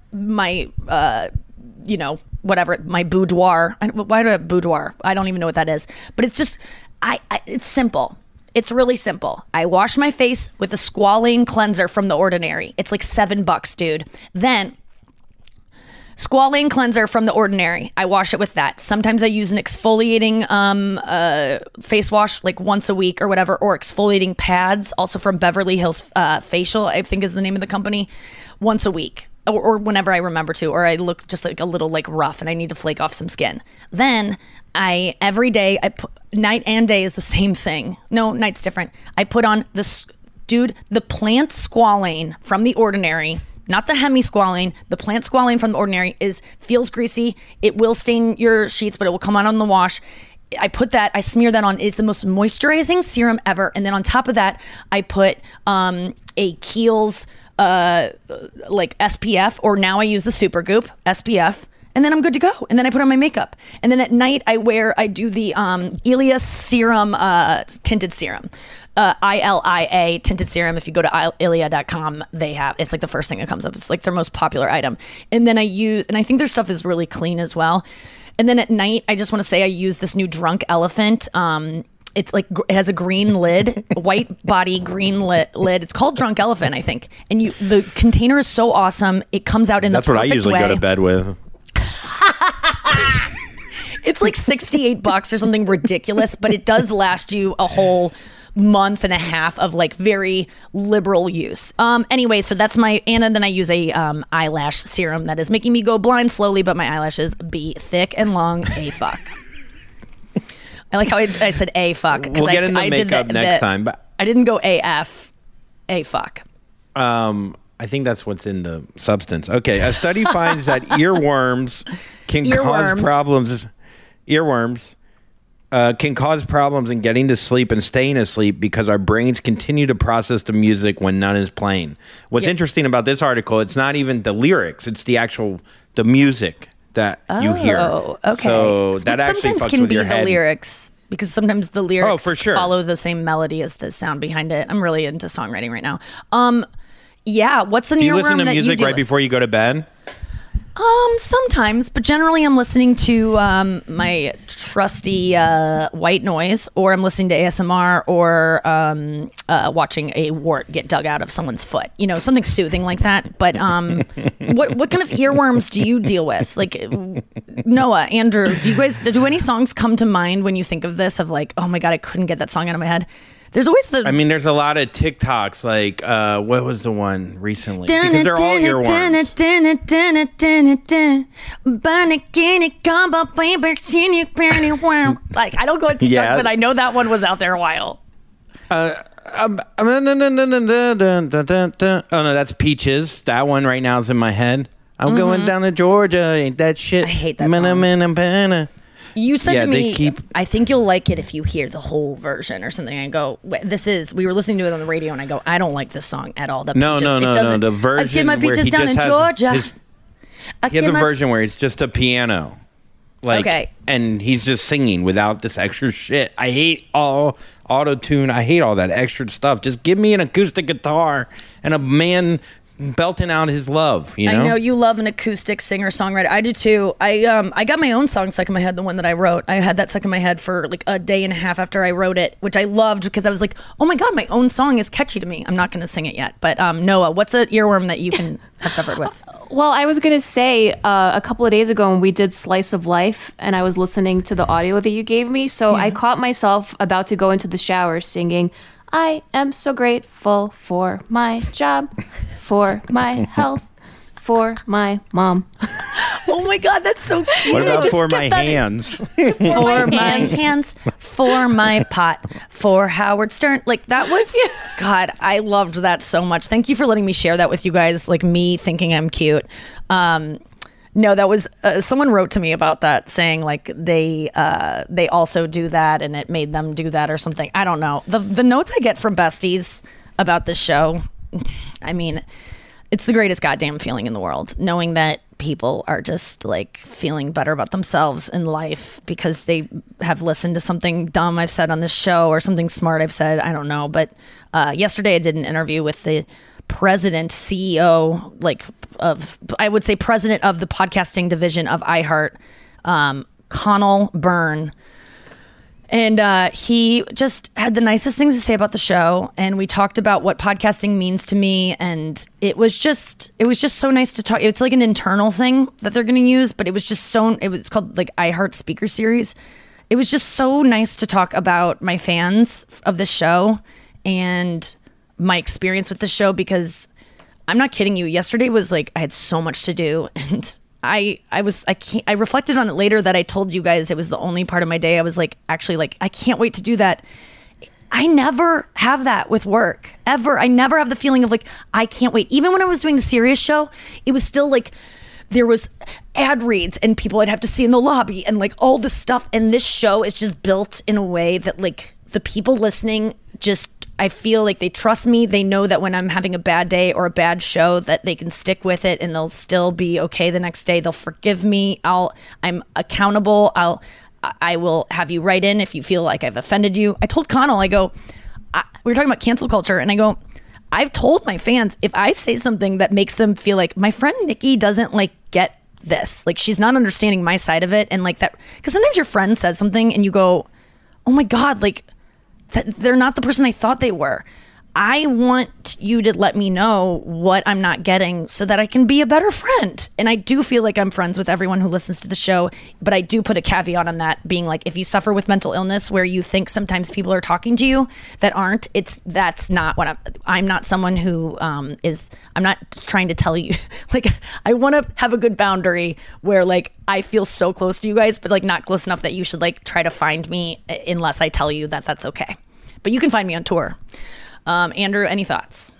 my, uh, you know, whatever, my boudoir. I, why do I have boudoir? I don't even know what that is. But it's just, I, I it's simple. It's really simple. I wash my face with a squalane cleanser from The Ordinary. It's like seven bucks, dude. Then squalane cleanser from The Ordinary. I wash it with that. Sometimes I use an exfoliating um, uh, face wash like once a week or whatever, or exfoliating pads, also from Beverly Hills uh, Facial, I think is the name of the company, once a week. Or, or whenever I remember to, or I look just like a little like rough and I need to flake off some skin. Then I, every day, I put, night and day is the same thing. No, night's different. I put on this, dude, the plant squalane from The Ordinary, not the hemi-squalane, the plant squalane from The Ordinary is, feels greasy. It will stain your sheets, but it will come out on the wash. I put that, I smear that on. It's the most moisturizing serum ever. And then on top of that, I put um, a Kiehl's uh, like S P F, or now I use the Supergoop S P F, and then I'm good to go. And then I put on my makeup. And then at night I wear, I do the um, Ilia Serum uh, tinted serum. Uh, I L I A tinted serum. If you go to ilia dot com, they have, it's like the first thing that comes up. It's like their most popular item. And then I use, and I think their stuff is really clean as well. And then at night, I just want to say I use this new Drunk Elephant. Um, it's like, it has a green lid, white body, green li- lid. It's called Drunk Elephant, I think. And you, the container is so awesome. It comes out in That's the perfect way. That's what I usually go to bed with. It's like sixty-eight bucks or something ridiculous, but it does last you a whole month and a half of like very liberal use. Um, anyway, so that's my, and then I use a um, eyelash serum that is making me go blind slowly, but my eyelashes be thick and long. A fuck. I like how I, I said a fuck. We'll get I, into I makeup the, next the, time, but I didn't go A F. A fuck. Um, I think that's what's in the substance. Okay, a study finds that earworms can Earworms. cause problems. Earworms. Uh, can cause problems in getting to sleep and staying asleep because our brains continue to process the music when none is playing. What's Yep. interesting about this article, it's not even the lyrics, it's the actual, the music that you hear. Oh, okay. So Which that actually sometimes fucks can with be your the head. lyrics, because sometimes the lyrics Oh, for sure. follow the same melody as the sound behind it. I'm really into songwriting right now. Um, yeah. What's an Do you earworm listen to that you music deal right with? before you go to bed? Um, sometimes, but generally I'm listening to um, my trusty uh, white noise, or I'm listening to A S M R, or um, uh, watching a wart get dug out of someone's foot. You know, something soothing like that. But um, what what kind of earworms do you deal with? Like, Noah, Andrew, do you guys, do any songs come to mind when you think of this? Of like, oh my God, I couldn't get that song out of my head. There's always the. I mean, there's a lot of TikToks. Like, uh, what was the one recently? Because they're all earworms. Like, I don't go on TikTok, Yeah. but I know that one was out there a while. Uh, um, um, dun, dun, dun, dun, dun, dun, dun, dun, dun. Oh no, that's Peaches. That one right now is in my head. I'm going Mhm. down to Georgia. Ain't that shit? I hate that song. You said Yeah, to they me, keep- I think you'll like it if you hear the whole version or something. I go, "Wait, this is, we were listening to it on the radio, and I go, I don't like this song at all. The No, peaches, no, it no, no. doesn't- The I version get my where peaches he down just in has Georgia. his- I He has get a my- version where it's just a piano, like, Okay. and he's just singing without this extra shit. I hate all auto tune. I hate all that extra stuff. Just give me an acoustic guitar and a man belting out his love. You know, I know you love an acoustic singer songwriter. I do too. I um I got my own song stuck in my head, the one that I wrote. I had that stuck in my head for like a day and a half after I wrote it, which I loved because I was like, oh my God, my own song is catchy to me. I'm not going to sing it yet, but um Noah, what's an earworm that you can have suffered with? Well, I was going to say uh, a couple of days ago when we did Slice of Life and I was listening to the audio that you gave me. So I caught myself about to go into the shower singing, I am so grateful for my job, for my health, for my mom. Oh my God, that's so cute. what about Just for get my that in. hands? For my hands, for my pot, for Howard Stern. Like that was, God, I loved that so much. Thank you for letting me share that with you guys. Like me thinking I'm cute. Um, no, that was uh, someone wrote to me about that, saying like they uh, they also do that and it made them do that or something. I don't know. The the notes I get from besties about this show, I mean, it's the greatest goddamn feeling in the world, knowing that people are just like feeling better about themselves in life because they have listened to something dumb I've said on this show or something smart I've said. I don't know. But uh, yesterday I did an interview with the president, C E O, like of, I would say president of the podcasting division of iHeart, um, Connell Byrne. And uh, he just had the nicest things to say about the show. And we talked about what podcasting means to me. And it was just, it was just so nice to talk. It's like an internal thing that they're going to use, but it was just so, it was called like iHeart Speaker Series. It was just so nice to talk about my fans of the show and my experience with the show, because I'm not kidding you. Yesterday was like, I had so much to do, and I, I was, I can't, I reflected on it later that I told you guys it was the only part of my day I was like, actually like, I can't wait to do that. I never have that with work ever. I never have the feeling of like, I can't wait. Even when I was doing the Serious show, it was still like, there was ad reads and people I'd have to see in the lobby and like all this stuff. And this show is just built in a way that like the people listening just, I feel like they trust me. They know that when I'm having a bad day or a bad show that they can stick with it and they'll still be okay the next day. They'll forgive me. I'll, I'm accountable. I'll, I will have you write in if you feel like I've offended you. I told Connell, I go, I, we were talking about cancel culture, and I go, I've told my fans, if I say something that makes them feel like my friend Nikki doesn't like get this, like she's not understanding my side of it, and like that, because sometimes your friend says something and you go, oh my God, like that they're not the person I thought they were. I want you to let me know what I'm not getting so that I can be a better friend. And I do feel like I'm friends with everyone who listens to the show, but I do put a caveat on that, being like, if you suffer with mental illness where you think sometimes people are talking to you that aren't, it's, that's not what I'm, I'm not someone who um, is, I'm not trying to tell you, like, I want to have a good boundary where like, I feel so close to you guys, but like not close enough that you should like try to find me unless I tell you that that's okay. But you can find me on tour. Um, Andrew, any thoughts?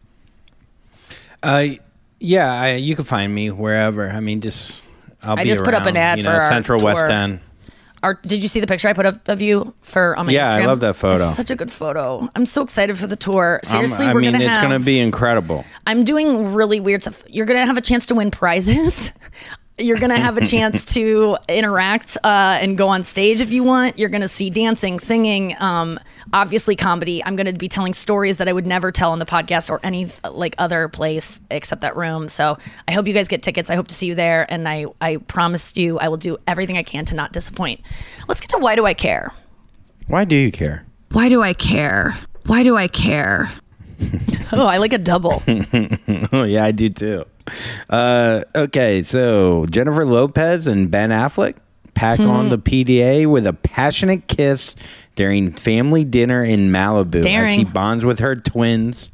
Uh, yeah, I, you can find me wherever. I mean, just I'll I be just around, put up an ad you for know, our Central tour. West End. Our, did you see the picture I put up of you for on my Yeah, Instagram? I love that photo. It's such a good photo. I'm so excited for the tour. Seriously, Um, I we're mean, gonna it's have. gonna be incredible. I'm doing really weird stuff. You're gonna have a chance to win prizes. You're going to have a chance to interact uh, and go on stage if you want. You're going to see dancing, singing, um, obviously comedy. I'm going to be telling stories that I would never tell on the podcast or any like other place except that room. So I hope you guys get tickets. I hope to see you there. And I, I promised you I will do everything I can to not disappoint. Let's get to why do I care? Why do you care? Why do I care? Why do I care? Oh, I like a double. Oh, yeah, I do too. Uh, okay, so Jennifer Lopez and Ben Affleck pack Hmm. on the P D A with a passionate kiss during family dinner in Malibu as Daring. she bonds with her twins,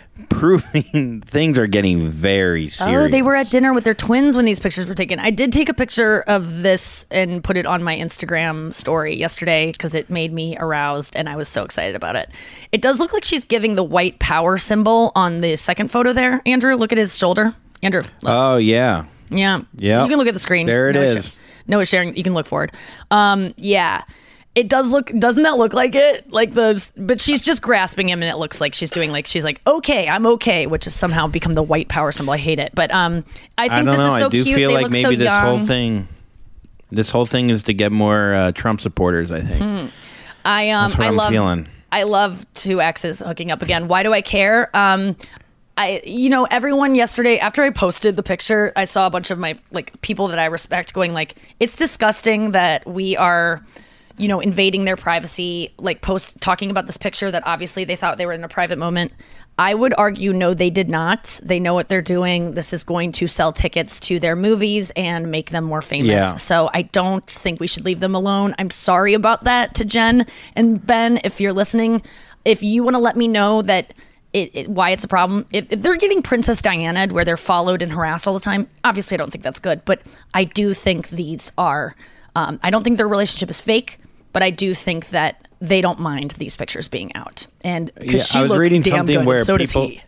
proving things are getting very serious. Oh, they were at dinner with their twins when these pictures were taken. I did take a picture of this and put it on my Instagram story yesterday because it made me aroused and I was so excited about it. It does look like she's giving the white power symbol on the second photo there. Andrew, look at his shoulder. Andrew, look. Oh, yeah. Yeah. Yep. You can look at the screen. There it no is. Issue. No it's sharing. You can look forward. Um, yeah. It does look, doesn't that look like it? Like the, but she's just grasping him and it looks like she's doing like, she's like, okay, I'm okay, which has somehow become the white power symbol. I hate it. But um, I think I don't this know. is so I do cute. feel They like look maybe so this young. whole thing, this whole thing is to get more uh, Trump supporters, I think. Hmm. I um, That's what I I'm love, feeling. I love two exes hooking up again. Why do I care? Um, I, you know, everyone yesterday after I posted the picture, I saw a bunch of my like people that I respect going like, it's disgusting that we are, you know, invading their privacy, like post talking about this picture that obviously they thought they were in a private moment. I would argue, no, they did not. They know what they're doing. This is going to sell tickets to their movies and make them more famous. Yeah. So I don't think we should leave them alone. I'm sorry about that to Jen and Ben. If you're listening, if you want to let me know that it, it why it's a problem, if, if they're giving Princess Diana where they're followed and harassed all the time, obviously I don't think that's good. But I do think these are, um, I don't think their relationship is fake. But I do think that they don't mind these pictures being out, and because Yeah, she I was looked reading damn something good, where and so people- does he.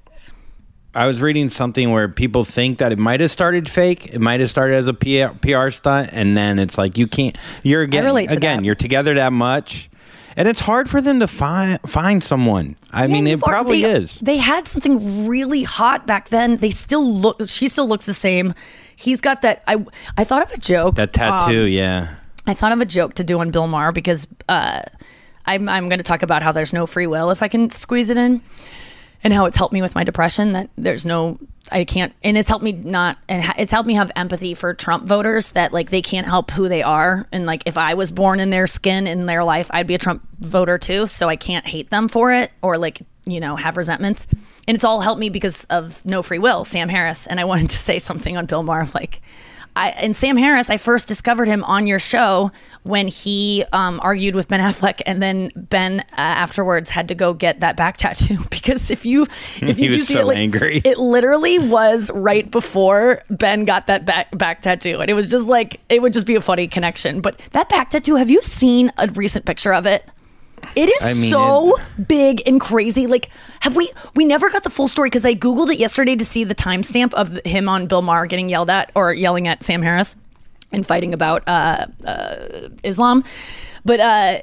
I was reading something where people think that it might have started fake. It might have started as a P R, P R stunt, and then it's like you can't. You're again, relate to again. that. You're together that much, and it's hard for them to find find someone. I mean, it You've al- probably they, is. They had something really hot back then. They still look. She still looks the same. He's got that. I I thought of a joke. That tattoo, um, yeah. I thought of a joke to do on Bill Maher because uh, I'm I'm going to talk about how there's no free will if I can squeeze it in. and how it's helped me with my depression, that there's no, I can't, and it's helped me not, and ha- it's helped me have empathy for Trump voters, that like they can't help who they are. And like, if I was born in their skin, in their life, I'd be a Trump voter too. So I can't hate them for it or like, you know, have resentments. And it's all helped me because of No Free Will, Sam Harris. And I wanted to say something on Bill Maher, like, I, and Sam Harris, I first discovered him on your show when he um, argued with Ben Affleck, and then Ben uh, afterwards had to go get that back tattoo because if you if you he do was see so it, like, angry. It literally was right before Ben got that back back tattoo, and it was just like it would just be a funny connection. But that back tattoo, have you seen a recent picture of it? It is I mean, so it, big and crazy. Like, have we, we never got the full story because I Googled it yesterday to see the timestamp of him on Bill Maher getting yelled at or yelling at Sam Harris and fighting about uh, uh, Islam. But uh,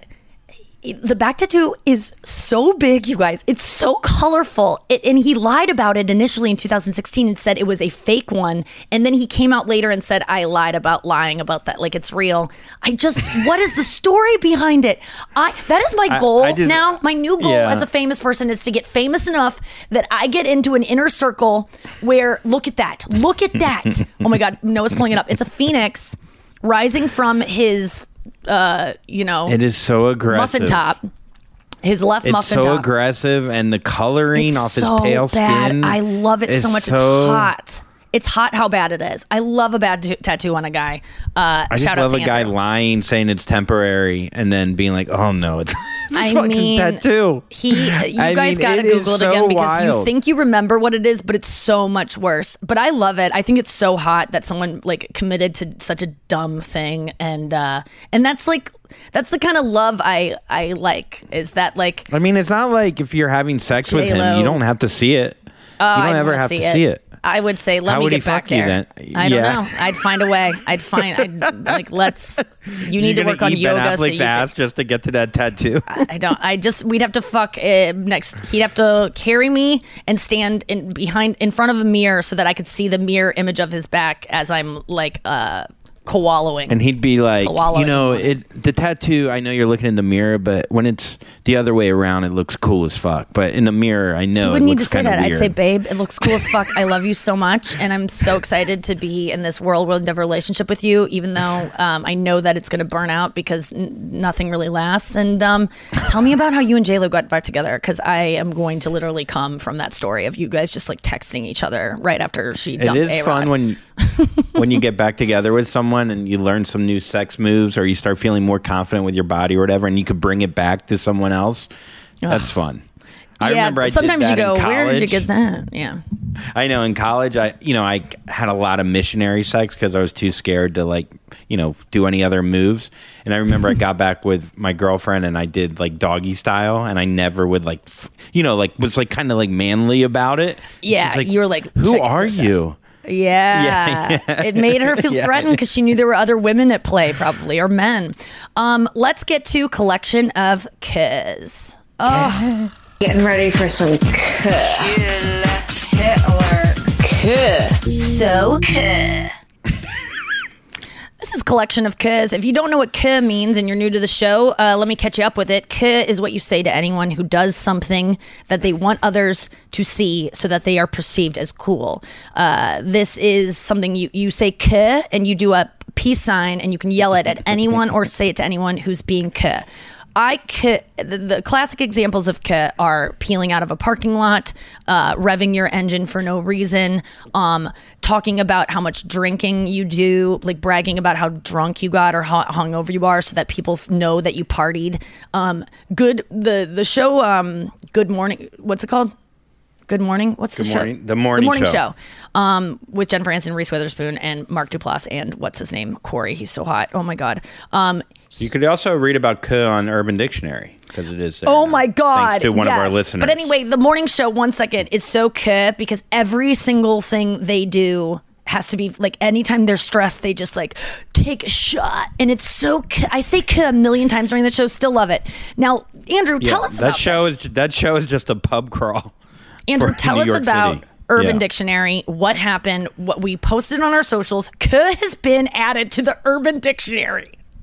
the back tattoo is so big, you guys. It's so colorful. It, and he lied about it initially in two thousand sixteen and said it was a fake one. And then he came out later and said, I lied about lying about that. Like, it's real. I just, what is the story behind it? I That is my goal I, I just, now. My new goal yeah. as a famous person is to get famous enough that I get into an inner circle where, look at that. Look at that. Oh my God. Noah's pulling it up. It's a phoenix rising from his... Uh, you know, it is so aggressive. Muffin top. His left it's muffin so top. aggressive, and the coloring It's off so his pale bad. skin. I love it so much. so, It's hot. It's hot how bad it is. I love a bad t- tattoo on a guy. Uh, I just shout out love to a guy Andrew. lying, saying it's temporary, and then being like, "Oh no, it's, it's I fucking mean, tattoo." He, you I guys mean, gotta it is Google it so again because you wild. think you remember what it is, but it's so much worse. But I love it. I think it's so hot that someone like committed to such a dumb thing, and uh, and that's like that's the kind of love I I like. Is that like? I mean, it's not like if you're having sex with J-Lo. him, you don't have to see it. Oh, you don't I'd ever wanna have see to it. see it. I would say, let How me would get he back fuck you there. then? I don't Yeah. know. I'd find a way. I'd find. I'd like let's. You need You're to gonna work on eat yoga. Ben so Affleck's you ass just to get to that tattoo. Could, I don't. I just. We'd have to fuck uh, next. He'd have to carry me and stand in behind in front of a mirror so that I could see the mirror image of his back as I'm like uh koalaing. And he'd be like, Koala. you know, it the tattoo. I know you're looking in the mirror, but when it's the other way around, it looks cool as fuck. But in the mirror, I know You it wouldn't need to looks say kinda that. I'd weird. say, babe, it looks cool as fuck. I love you so much, and I'm so excited to be in this whirlwind of relationship with you. Even though um, I know that it's going to burn out because n- nothing really lasts. And um, tell me about how you and J-Lo got back together, because I am going to literally come from that story of you guys just like texting each other right after she It dumped is A-Rod. fun when when you get back together with someone and you learn some new sex moves, or you start feeling more confident with your body or whatever, and you could bring it back to someone else. That's fun. I yeah, remember I sometimes did that you go, in college. where did you get that? Yeah. I know in college, I you know I had a lot of missionary sex because I was too scared to like you know do any other moves. And I remember I got back with my girlfriend and I did like doggy style, and I never would like you know like was like kind of like manly about it. Yeah, She's like, you were like, who check are this out. you? Yeah. Yeah, yeah. It made her feel Yeah. threatened because she knew there were other women at play, probably, or men. Um, let's get to collection of K's. Oh. Getting ready for some K. K. So K. This is collection of K's. If you don't know what K means and you're new to the show, uh, let me catch you up with it. K is what you say to anyone who does something that they want others to see so that they are perceived as cool. Uh, this is something you, you say K and you do a peace sign, and you can yell it at anyone or say it to anyone who's being K. I K, the, the classic examples of K are peeling out of a parking lot, uh, revving your engine for no reason, um, talking about how much drinking you do, like bragging about how drunk you got or how hungover you are so that people f- know that you partied. Um, good, the, the show, um, Good Morning, what's it called? Good Morning? What's Good the morning. show? The morning, The Morning show. Show. Um, with Jennifer Aniston, Reese Witherspoon, and Mark Duplass, and what's his name? Corey. He's so hot. Oh my God. Um, You could also read about K on Urban Dictionary because it is there Oh now, my God. thanks to one of our yes. listeners. But anyway, the morning show, one second, is so K because every single thing they do has to be like anytime they're stressed, they just like take a shot. And it's so K. I say K a million times during the show, still love it. Now, Andrew, Yeah, tell us that about show this. is that show is just a pub crawl. Andrew, for tell New us York about City. Urban Yeah. Dictionary, what happened, what we posted on our socials. K has been added to the Urban Dictionary.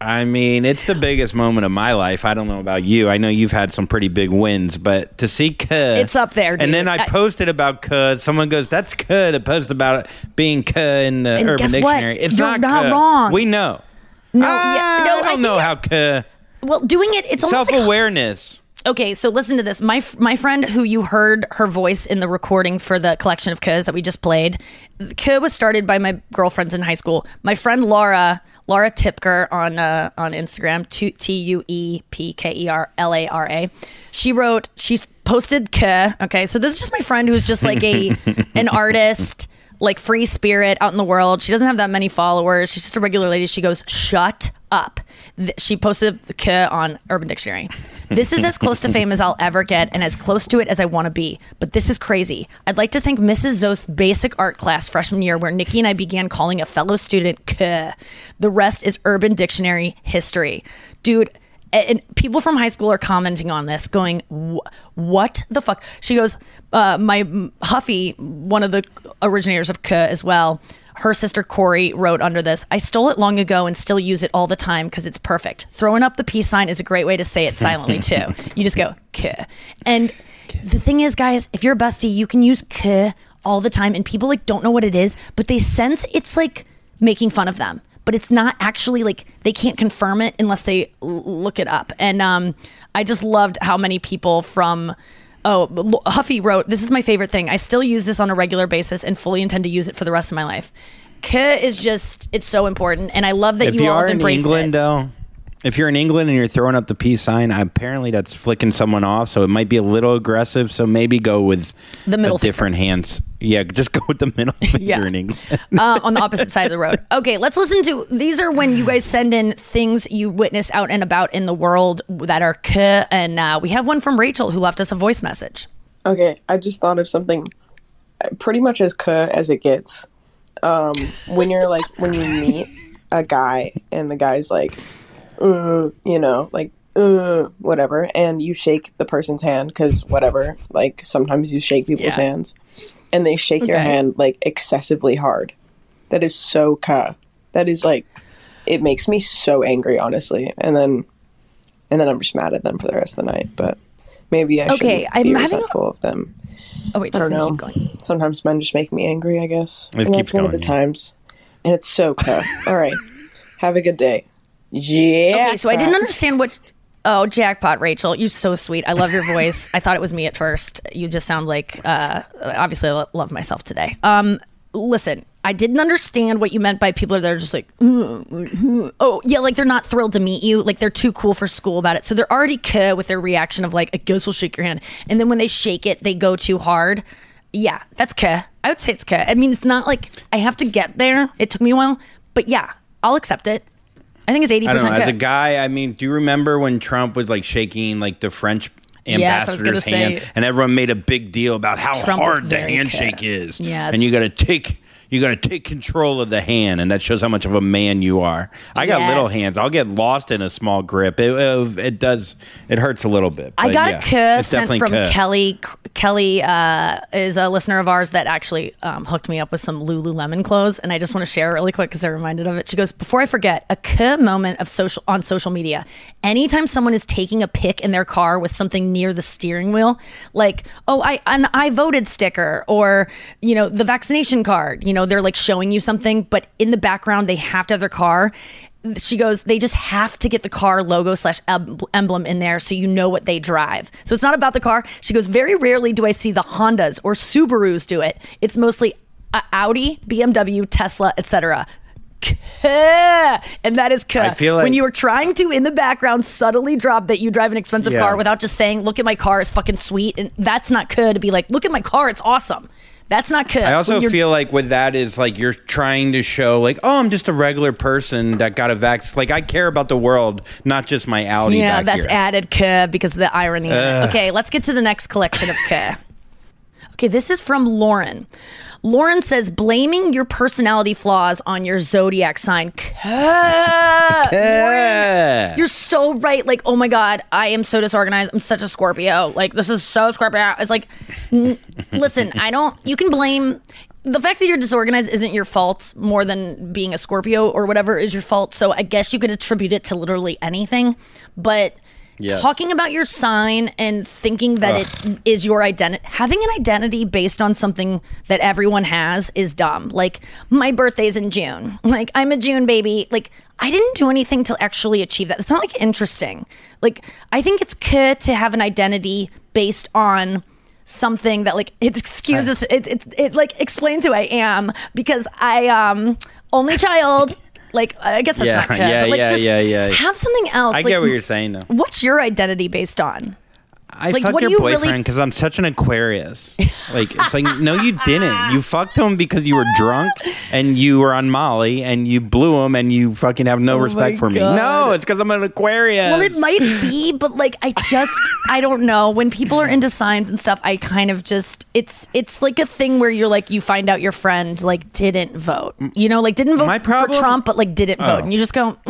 I mean, it's the biggest moment of my life. I don't know about you. I know you've had some pretty big wins, but to see K. It's up there, dude. And then I, I posted about K. Someone goes, that's K. To post about it being K in the and Urban guess Dictionary. What? It's You're not, not K. wrong. We know. No, ah, yeah, no I don't I know how K. Well, doing it, it's almost self-awareness. Like, okay, so listen to this. My my friend who you heard her voice in the recording for the collection of K's that we just played, K was started by my girlfriends in high school. My friend Laura, Laura Tipker on uh, on Instagram, T U E P K E R L A R A. She wrote, she's posted K. Okay, so this is just my friend who's just like a an artist, like free spirit out in the world. She doesn't have that many followers. She's just a regular lady. She goes, shut up. She posted the K on Urban Dictionary. This is as close to fame as I'll ever get and as close to it as I want to be. But this is crazy. I'd like to thank Missus Zost's basic art class freshman year where Nikki and I began calling a fellow student K. The rest is Urban Dictionary history. Dude, and people from high school are commenting on this going, what the fuck? She goes, uh, my Huffy, one of the originators of K as well, her sister Corey wrote under this, I stole it long ago and still use it all the time because it's perfect. Throwing up the peace sign is a great way to say it silently too. You just go, K. And the thing is, guys, if you're a bestie, you can use K all the time and people like don't know what it is, but they sense it's like making fun of them. But it's not actually like, they can't confirm it unless they l- look it up. And um, I just loved how many people from... Oh, Huffy wrote, this is my favorite thing. I still use this on a regular basis and fully intend to use it for the rest of my life. K is just, it's so important. And I love that if you, you all are have in embraced England, it. Though, if you're in England and you're throwing up the peace sign, apparently that's flicking someone off. So it might be a little aggressive. So maybe go with the middle a different finger. hands. Yeah, just go with the middle finger Yeah. in England. uh, on the opposite side of the road. Okay, let's listen to, these are when you guys send in things you witness out and about in the world that are K. And uh, we have one from Rachel who left us a voice message. Okay, I just thought of something pretty much as K as it gets. Um, when you're like, when you meet a guy and the guy's like, uh, you know, like, uh, whatever, and you shake the person's hand because whatever, like sometimes you shake people's Yeah. hands and they shake your Okay. hand like excessively hard. That is so K. That is like, it makes me so angry, honestly. And then, and then I'm just mad at them for the rest of the night, but. Maybe I Okay, shouldn't I'm be having a- resentful of them. Oh, wait, I just don't gonna know. keep going. Sometimes men just make me angry, I guess. Let's and keep that's one of going, the yeah. times. And it's so K. All right. Have a good day. Yeah. Okay, so I didn't understand what... Oh, jackpot, Rachel. You're so sweet. I love your voice. I thought it was me at first. You just sound like... Uh, obviously, I lo- love myself today. Um, listen, I didn't understand what you meant by people that are just like... "Uh, uh, oh, yeah, like they're not thrilled to meet you. Like they're too cool for school about it. So they're already K with their reaction of like, I guess I'll shake your hand. And then when they shake it, they go too hard. Yeah, that's K. I would say it's K. I mean, it's not like I have to get there. It took me a while. But yeah, I'll accept it. I think it's eighty I don't percent know. As a K. guy, I mean, do you remember when Trump was like shaking like the French Yes, I was gonna ambassador's hand, say- and everyone made a big deal about how Trump is hard the very handshake K. is. Yes. And you got to take you got to take control of the hand, and that shows how much of a man you are. I got Yes. little hands. I'll get lost in a small grip. It it, it does it hurts a little bit. I but got yeah, a K it's sent definitely from K. Kelly. Kelly uh, is a listener of ours that actually um, hooked me up with some Lululemon clothes, and I just want to share it really quick because I'm reminded of it. She goes, "Before I forget, a K moment of social on social media. Anytime someone is taking a pic in their car with something near the steering wheel, like oh, I an I voted sticker or you know the vaccination card. You know they're like showing you something, but in the background they have to have their car." She goes, they just have to get the car logo slash emblem in there so you know what they drive. So it's not about the car. She goes, very rarely do I see the Hondas or Subarus do it. It's mostly uh, Audi, B M W, Tesla, et cetera. And that is K. I feel like- when you are trying to, in the background, subtly drop that you drive an expensive Yeah. car without just saying, look at my car, it's fucking sweet. And that's not K to be like, look at my car, it's awesome. That's not K. I also When you're- feel like with that is like you're trying to show like, oh, I'm just a regular person that got a vax. Like I care about the world, not just my Audi. Yeah, back that's here. added K because of the irony of it. Ugh. Okay, let's get to the next collection of K. Okay, this is from Lauren. Lauren says, blaming your personality flaws on your zodiac sign. K. Lauren, you're so right. Like, oh my God, I am so disorganized. I'm such a Scorpio. Like, this is so Scorpio. It's like, n- listen, I don't, you can blame, the fact that you're disorganized isn't your fault more than being a Scorpio or whatever is your fault. So I guess you could attribute it to literally anything. But yes. talking about your sign and thinking that Ugh. it is your identity, having an identity based on something that everyone has is dumb. Like, my birthday's in June. Like, I'm a June baby. Like, I didn't do anything to actually achieve that. It's not like interesting. Like, I think it's good to have an identity based on something that like it excuses it, it it like explains who I am, because I um only child, like I guess that's yeah, not good, yeah, but like yeah, just yeah, yeah. have something else. I like, get what you're saying though. What's your identity based on? I like, fucked what your do you boyfriend because really f- I'm such an Aquarius. Like, it's like, no, you didn't. You fucked him because you were drunk and you were on Molly and you blew him and you fucking have no Oh respect my for me. God. No, it's because I'm an Aquarius. Well, it might be, but like I just I don't know. When people are into signs and stuff, I kind of just it's it's like a thing where you're like you find out your friend like didn't vote. You know, like didn't vote My problem- for Trump, but like didn't Oh. vote, and you just go,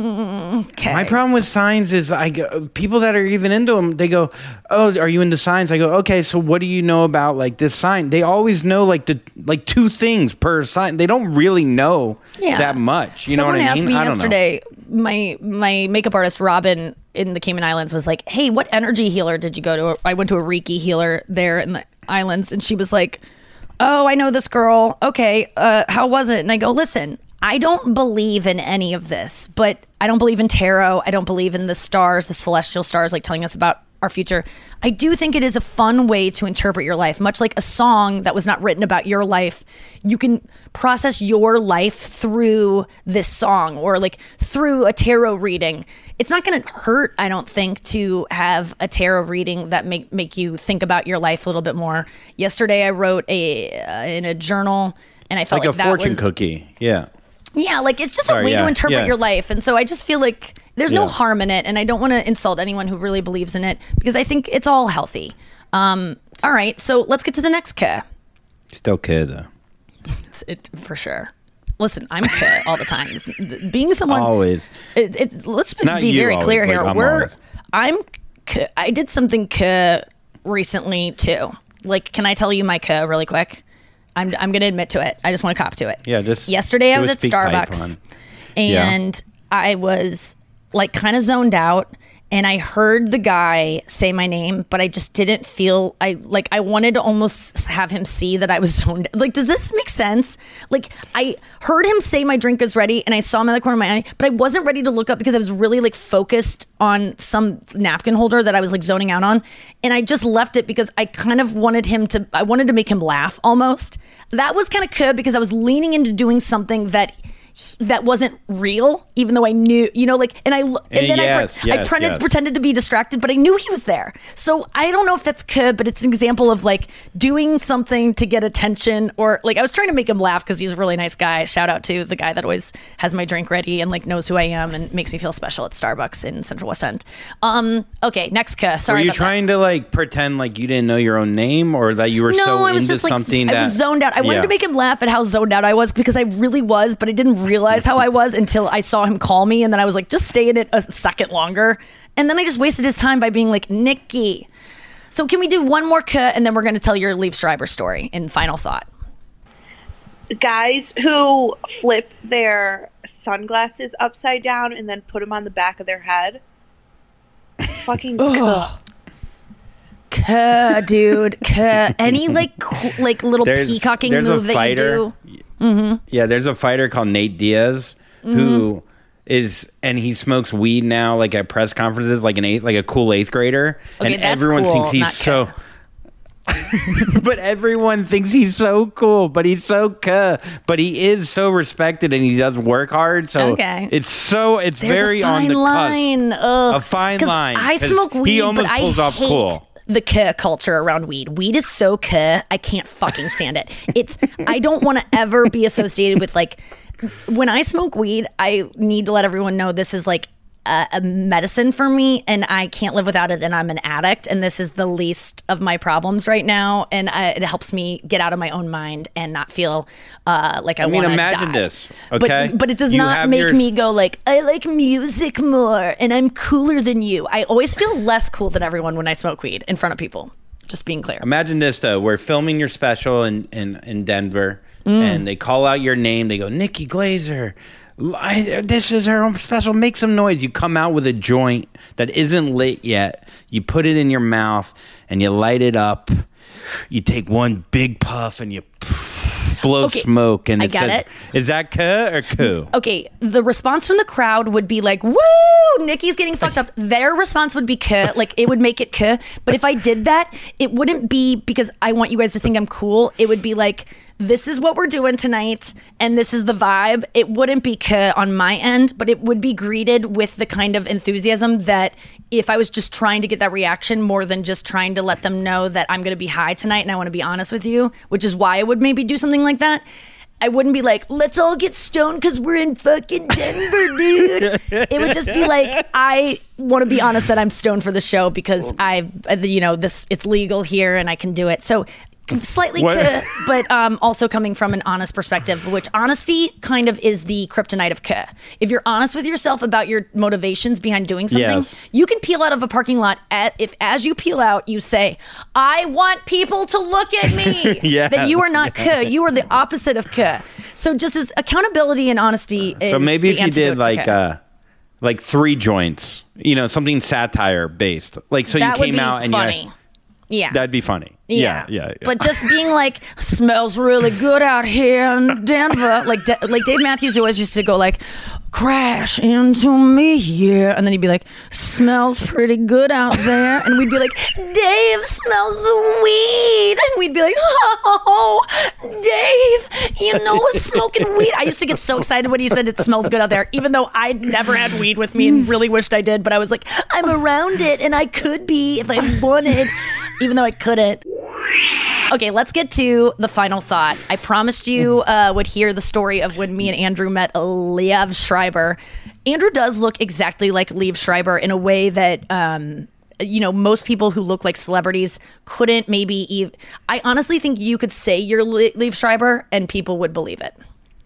mm, okay. My problem with signs is I go, people that are even into them, they go, oh, are you into signs? I go, okay, so what do you know about like this sign? They always know like the like two things per sign. They don't really know Yeah. that much. You Someone know what I asked mean? me I don't know. yesterday, my my makeup artist Robin in the Cayman Islands was like, hey, what energy healer did you go to? I went to a Reiki healer there in the islands, and she was like, oh, I know this girl. Okay, uh, how was it? And I go, listen, I don't believe in any of this, but I don't believe in tarot. I don't believe in the stars, the celestial stars, like telling us about our future. I do think it is a fun way to interpret your life, much like a song that was not written about your life. You can process your life through this song or like through a tarot reading. It's not going to hurt, I don't think, to have a tarot reading that make make you think about your life a little bit more. Yesterday, I wrote a uh, in a journal, and I It's felt like like, a that fortune was cookie. Yeah. yeah, like it's just Sorry, a way yeah, to interpret yeah. your life. And so I just feel like there's no Yeah. harm in it. And I don't want to insult anyone who really believes in it because I think it's all healthy. Um, all right, so let's get to the next K. Still kid though. It's, it, for sure. Listen, I'm K all the time. It's, being someone Always. It, it's let's be, Not be you very always, clear like, here. I'm We're always. I'm K, I did something K recently too. Like, can I tell you my K really quick? I'm I'm gonna admit to it. I just want to cop to it. Yeah, just Yesterday I do was a at speak pipe Starbucks on. Yeah. and I was like kind of zoned out, and I heard the guy say my name, but I just didn't feel I like I wanted to almost have him see that I was zoned. Like, does this make sense? Like, I heard him say my drink is ready, and I saw him in the corner of my eye, but I wasn't ready to look up because I was really like focused on some napkin holder that I was like zoning out on, and I just left it because I kind of wanted him to. I wanted to make him laugh almost. That was kind of good because I was leaning into doing something that. that wasn't real, even though I knew, you know, like, and I, and then Yes, I, pre- yes, I pretended, yes. pretended to be distracted, but I knew he was there. So I don't know if that's good, but it's an example of like doing something to get attention, or like I was trying to make him laugh because he's a really nice guy. Shout out to the guy that always has my drink ready and like knows who I am and makes me feel special at Starbucks in Central West End. Um, okay, next K. Sorry Were you about trying to like pretend like you didn't know your own name, or that you were that. so No, I was into just like, something I that was zoned out. I wanted Yeah. to make him laugh at how zoned out I was because I really was, but I didn't realize how I was until I saw him call me, and then I was like, just stay in it a second longer. And then I just wasted his time by being like, Nikki. So can we do one more K, and then we're going to tell your Leaf Schreiber story in final thought. Guys who flip their sunglasses upside down and then put them on the back of their head. Fucking K. K, dude. K. Any like co- like little There's- peacocking there's a move that fighter. you do. Mm-hmm. Yeah, there's a fighter called Nate Diaz who is, and he smokes weed now, like at press conferences, like an eighth, like a cool eighth grader, Okay, and that's everyone cool, thinks he's not so. K. But everyone thinks he's so cool, but he's so K. But he is so respected, and he does work hard. So Okay. it's so it's There's very a fine on the line. cusp. Ugh. A fine 'Cause line. I 'cause smoke he weed, almost but I pulls off hate cool. the K culture around weed. Weed is so K. I can't fucking stand it. It's I don't want to ever be associated with like when I smoke weed. I need to let everyone know this is like a, a medicine for me, and I can't live without it. And I'm an addict, and this is the least of my problems right now. And I, it helps me get out of my own mind and not feel uh, like I, I mean, want to imagine die. this, okay? But but it does You not have make your- me go like I like music more and I'm cooler than you. I always feel less cool than everyone when I smoke weed in front of people. Just being clear. Imagine this, though. We're filming your special in, in, in Denver, Mm. and they call out your name. They go, Nikki Glazer. I, this is her own special. Make some noise. You come out with a joint that isn't lit yet. You put it in your mouth, and you light it up. You take one big puff, and you blow Okay, smoke. And I it got says, it. Is that kuh or coup? Okay, the response from the crowd would be like, woo, Nikki's getting fucked up. Their response would be kuh, like it would make it kuh. But if I did that, it wouldn't be because I want you guys to think I'm cool. It would be like, this is what we're doing tonight, and this is the vibe. It wouldn't be kuh on my end, but it would be greeted with the kind of enthusiasm that if I was just trying to get that reaction more than just trying to let them know that I'm going to be high tonight and I want to be honest with you, which is why I would maybe do something like that. I wouldn't be like, let's all get stoned because we're in fucking Denver, dude. It would just be like, I want to be honest that I'm stoned for the show because I, you know, this it's legal here and I can do it. So slightly, kuh, but um, also coming from an honest perspective, which honesty kind of is the kryptonite of kuh. If you're honest with yourself about your motivations behind doing something, Yes. you can peel out of a parking lot. At, if as you peel out, you say, I want people to look at me. Yeah. Then you are not kuh. You are the opposite of kuh. So just as accountability and honesty is So maybe the if you did antidote to like kuh. uh, like three joints, you know, something satire based. Like so that you would came be out and funny. you Yeah. that'd be funny. Yeah. Yeah, yeah. yeah. But just being like, smells really good out here in Denver. Like, D- like Dave Matthews always used to go like, crash into me, yeah. And then he'd be like, smells pretty good out there. And we'd be like, Dave smells the weed. And we'd be like, oh, Dave, you know what's smoking weed? I used to get so excited when he said it smells good out there, even though I'd never had weed with me and really wished I did. But I was like, I'm around it and I could be if I wanted, even though I couldn't. Okay, let's get to the final thought. I promised you uh, would hear the story of when me and Andrew met Liev Schreiber. Andrew does look exactly like Liev Schreiber in a way that, um, you know, most people who look like celebrities couldn't maybe even... I honestly think you could say you're Lie- Liev Schreiber and people would believe it.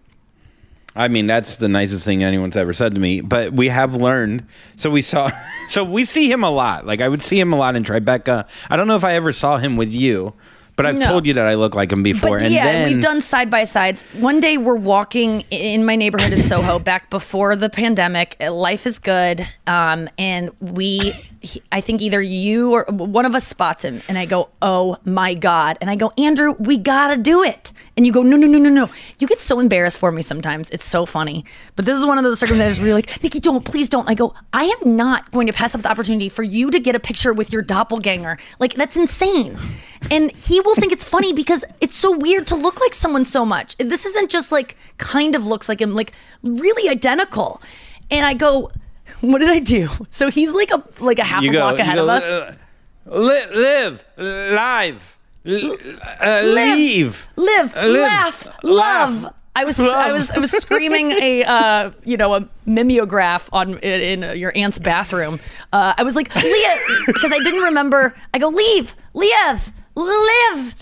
I mean, that's the nicest thing anyone's ever said to me. But we have learned. So we saw, so we see him a lot. Like I would see him a lot in Tribeca. I don't know if I ever saw him with you, but I've No. told you that I look like him before. But and yeah, then, we've done side by sides. One day we're walking in my neighborhood in Soho back before the pandemic. Life is good. Um, and we, he, I think either you or one of us spots him and I go, oh my God. And I go, Andrew, we gotta do it. And you go, no, no, no, no, no. You get so embarrassed for me sometimes. It's so funny. But this is one of those circumstances where you're like, Nikki, don't, please don't. I go, I am not going to pass up the opportunity for you to get a picture with your doppelganger. Like, that's insane. And he will think it's funny because it's so weird to look like someone so much. This isn't just like kind of looks like him, like really identical. And I go, what did I do? So he's like a like a half you a go, block you ahead go, of us. uh, li- live, live, li- uh, Live, leave, live, Uh, live, laugh, love. I was, I was, I was screaming a, uh, you know, a mimeograph on in, in your aunt's bathroom. Uh, I was like, Leah, because I didn't remember. I go, leave, Liev, live,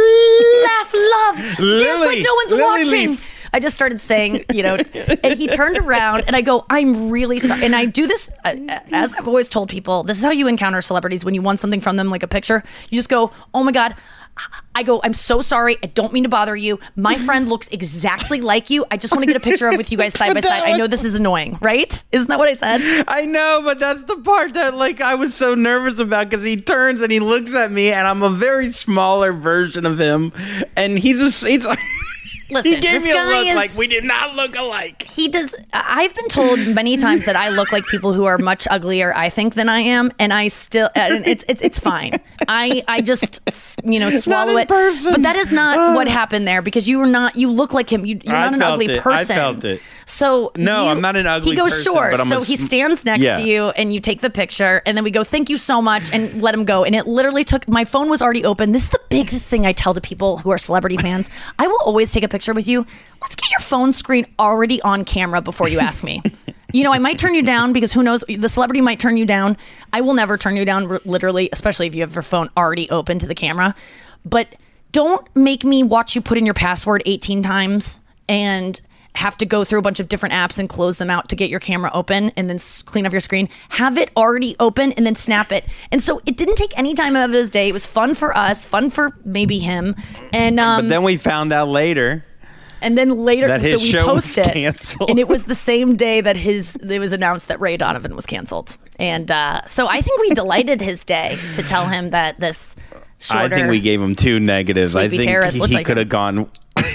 laugh, love, dance Lily, like no one's Lily watching. leaf. I just started saying, you know, and he turned around and I go, I'm really sorry. And I do this, uh, as I've always told people, this is how you encounter celebrities when you want something from them, like a picture. You just go, oh my God. I go, I'm so sorry. I don't mean to bother you. My friend looks exactly like you. I just want to get a picture of with you guys side by side. I know this is annoying, right? Isn't that what I said? I know, but that's the part that like I was so nervous about because he turns and he looks at me and I'm a very smaller version of him. And he's just, he's like... Listen, he gave this me a guy look is, like we did not look alike. He does. I've been told many times that I look like people who are much uglier, I think, than I am, and I still. And it's it's it's fine. I I just you know swallow Not in it. person. But that is not what happened there because you were not. You look like him. You, you're I not an felt ugly it. person. I felt it. So No, you- I'm not an ugly He goes person, sure. but I'm so a he sm- stands next Yeah. to you, and you take the picture, and then we go, "Thank you so much," and let him go. And it literally took. My phone was already open. This is the biggest thing I tell to people who are celebrity fans. I will always take a picture with you. Let's get your phone screen already on camera before you ask me. You know, I might turn you down because who knows, the celebrity might turn you down. I will never turn you down, r- literally, especially if you have your phone already open to the camera. But don't make me watch you put in your password eighteen times and have to go through a bunch of different apps and close them out to get your camera open and then s- clean up your screen. Have it already open and then snap it. And so it didn't take any time out of his day. It was fun for us, fun for maybe him. And um, but then we found out later. And then later, that his so we show posted, was canceled. And it was the same day that his it was announced that Ray Donovan was canceled. And uh, so I think we delighted his day to tell him that this shorter, I think we gave him two negatives. I Sleepy think Terrace he, looked he like could have gone.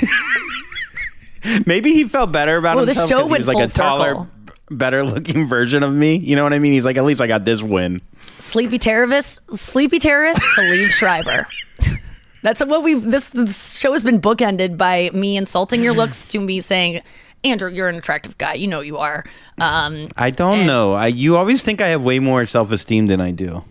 Maybe he felt better about Well, this himself show because he was went like a full taller, circle. better looking version of me. You know what I mean? He's like, at least I got this win. Sleepy Terrace, Sleepy Terrace to leave Schreiber. That's what we. This, this show has been bookended by me insulting your looks to me saying, Andrew, you're an attractive guy. You know you are. Um, I don't and- know. I you always think I have way more self esteem than I do.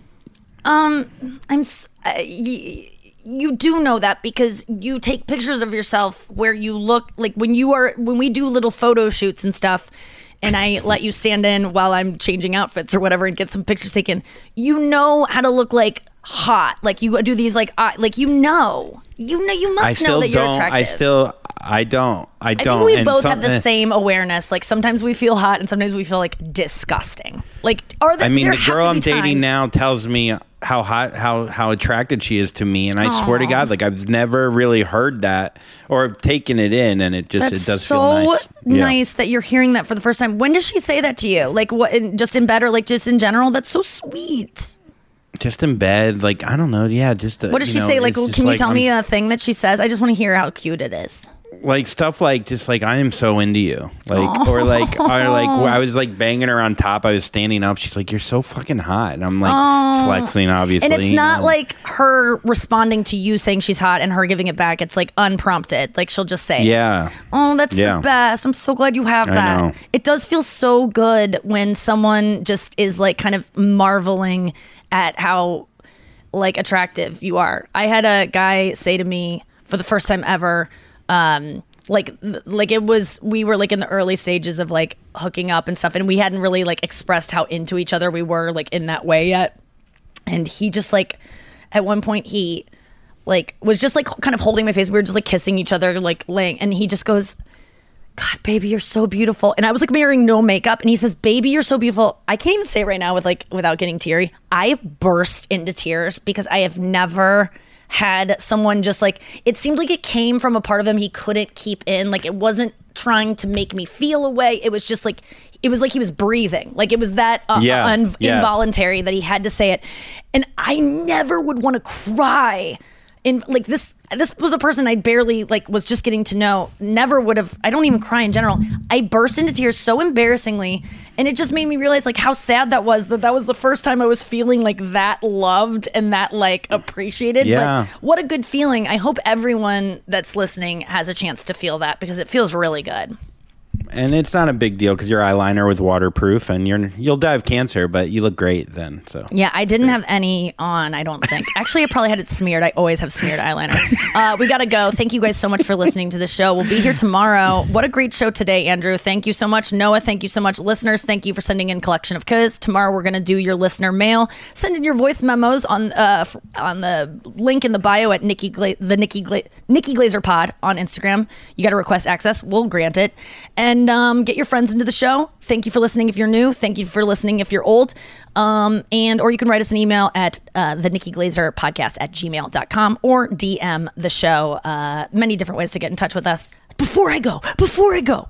Um, I'm. s- Uh, y- you do know that because you take pictures of yourself where you look like when you are when we do little photo shoots and stuff, and I let you stand in while I'm changing outfits or whatever and get some pictures taken. You know how to look like hot. Like you do these like uh, like you know you know you must I know still that you're don't. attractive. I still. I don't. I I don't. think we And both some- have the eh. same awareness. Like sometimes we feel hot and sometimes we feel like disgusting. Like are there? I mean, there the have girl to I'm be dating times- now tells me how hot, how how attracted she is to me, and I swear to Aw. God, like I've never really heard that or taken it in, and it just That's it does so feel nice. Yeah. nice that you're hearing that for the first time. When does she say that to you? Like what? In, just in bed or like just in general? That's so sweet. Just in bed, like I don't know, yeah. Just uh, What does you she know, say? Like, it's well, just can you like, tell I'm- me a thing that she says? I just want to hear how cute it is. like stuff like just like I am so into you, like or like or like I was like banging her on top. I was standing up. She's like, "You're so fucking hot," and I'm like Aw. flexing, obviously. And it's you not know. like her responding to you saying she's hot and her giving it back. It's like unprompted. Like she'll just say, yeah. Oh, that's Yeah. the best. I'm so glad you have I that. know. It does feel so good when someone just is like kind of marveling at how like attractive you are. I had a guy say to me for the first time ever, um, like like it was we were like in the early stages of like hooking up and stuff, and we hadn't really like expressed how into each other we were like in that way yet. And he just like at one point he like was just like kind of holding my face. We were just like kissing each other, like laying, and he just goes, God, baby, you're so beautiful. And I was like wearing no makeup. And he says, baby, you're so beautiful. I can't even say it right now with like without getting teary. I burst into tears because I have never had someone just like, it seemed like it came from a part of him he couldn't keep in. Like it wasn't trying to make me feel away. It was just like, it was like he was breathing. Like it was that uh, Yeah, un- yes. involuntary that he had to say it. And I never would want to cry. In like this, this was a person I barely like was just getting to know. Never would have. I don't even cry in general. I burst into tears so embarrassingly, and it just made me realize like how sad that was. That that was the first time I was feeling like that loved and that like appreciated. Yeah. Like, what a good feeling. I hope everyone that's listening has a chance to feel that because it feels really good. And it's not a big deal because your eyeliner was waterproof, and you're you'll die of cancer, but you look great then. So Yeah, I didn't have any on, I don't think. Actually, I probably had it smeared. I always have smeared eyeliner. Uh, we got to go. Thank you guys so much for listening to the show. We'll be here tomorrow. What a great show today, Andrew. Thank you so much. Noah, thank you so much. Listeners, thank you for sending in collection of Cuz. Tomorrow we're going to do your listener mail. Send in your voice memos on uh, f- on the link in the bio at Nikki Gla- the Nikki Gla- Nikki Glazer Pod on Instagram. You got to request access. We'll grant it. And um, get your friends into the show. Thank you for listening if you're new. Thank you for listening if you're old. Um, and or you can write us an email at uh, the Nikki Glazer podcast at gmail dot com or D M the show. Uh, many different ways to get in touch with us. Before I go, before I go,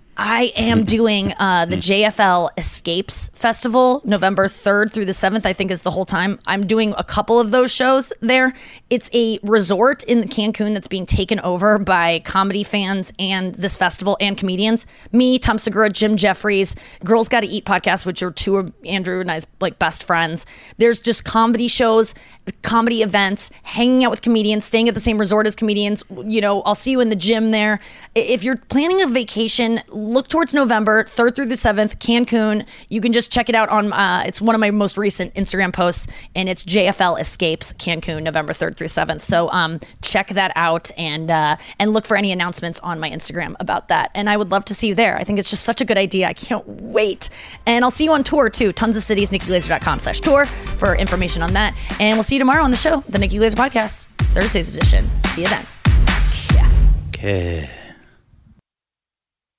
I am doing uh, the J F L Escapes Festival, November third through the seventh, I think is the whole time. I'm doing a couple of those shows there. It's a resort in Cancun that's being taken over by comedy fans and this festival and comedians. Me, Tom Segura, Jim Jeffries, Girls Gotta Eat podcast, which are two of Andrew and I's like best friends. There's just comedy shows, comedy events, hanging out with comedians, staying at the same resort as comedians. You know, I'll see you in the gym there. If you're planning a vacation, look towards November third through the seventh, Cancun. You can just check it out on, uh, it's one of my most recent Instagram posts, and it's J F L Escapes Cancun, November third through seventh. So um, check that out and uh, and look for any announcements on my Instagram about that. And I would love to see you there. I think it's just such a good idea. I can't wait. And I'll see you on tour too. Tons of cities, nikki glazer dot com slash tour for information on that. And we'll see you tomorrow on the show, the Nikki Glazer Podcast, Thursday's edition. See you then. okay.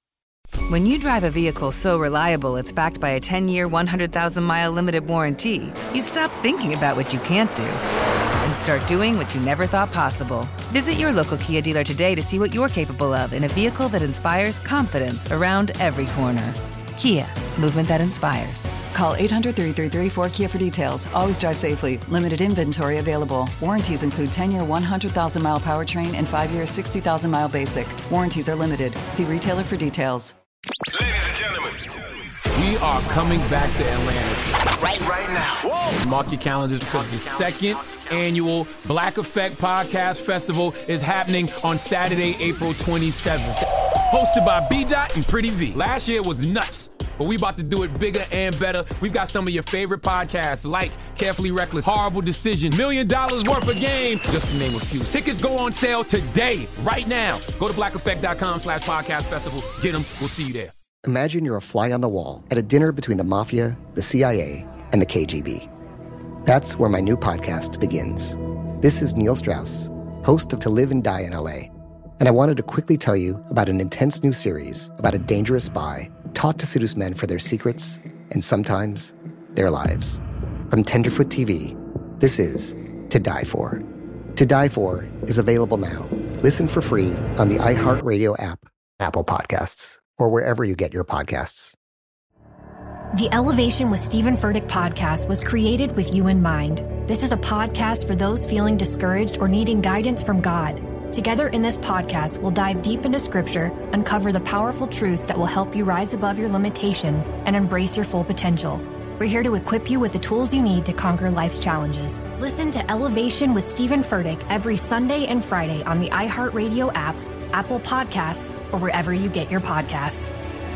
When you drive a vehicle so reliable it's backed by a ten-year, one hundred thousand mile limited warranty, you stop thinking about what you can't do and start doing what you never thought possible. Visit your local Kia dealer today to see what you're capable of in a vehicle that inspires confidence around every corner. Kia, movement that inspires. Call eight hundred, three three three, four K I A for details. Always drive safely. Limited inventory available. Warranties include ten-year, one hundred thousand mile powertrain and five-year, sixty thousand mile basic. Warranties are limited. See retailer for details. Ladies and gentlemen, we are coming back to Atlanta. Right, right now. Whoa. Mark your calendars because the second annual Black Effect Podcast Festival is happening on Saturday, April twenty-seventh. Hosted by B-Dot and Pretty V. Last year was nuts, but we about to do it bigger and better. We've got some of your favorite podcasts like Carefully Reckless, Horrible Decision, Million Dollars Worth of Game, just to name a few. Tickets go on sale today, right now. Go to black effect dot com slash podcast festival. Get them. We'll see you there. Imagine you're a fly on the wall at a dinner between the mafia, the C I A, and the K G B. That's where my new podcast begins. This is Neil Strauss, host of To Live and Die in L A, and I wanted to quickly tell you about an intense new series about a dangerous spy taught to seduce men for their secrets and sometimes their lives. From Tenderfoot T V, this is To Die For. To Die For is available now. Listen for free on the iHeartRadio app, Apple Podcasts, or wherever you get your podcasts. The Elevation with Stephen Furtick podcast was created with you in mind. This is a podcast for those feeling discouraged or needing guidance from God. Together in this podcast, we'll dive deep into scripture, uncover the powerful truths that will help you rise above your limitations and embrace your full potential. We're here to equip you with the tools you need to conquer life's challenges. Listen to Elevation with Stephen Furtick every Sunday and Friday on the iHeartRadio app, Apple Podcasts, or wherever you get your podcasts.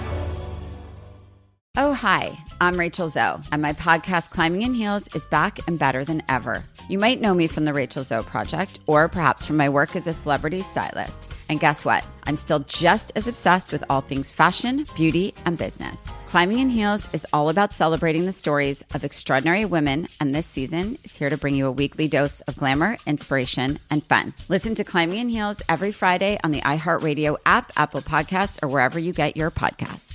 Oh, hi, I'm Rachel Zoe, and my podcast, Climbing in Heels, is back and better than ever. You might know me from the Rachel Zoe Project, or perhaps from my work as a celebrity stylist. And guess what? I'm still just as obsessed with all things fashion, beauty, and business. Climbing in Heels is all about celebrating the stories of extraordinary women, and this season is here to bring you a weekly dose of glamour, inspiration, and fun. Listen to Climbing in Heels every Friday on the iHeartRadio app, Apple Podcasts, or wherever you get your podcasts.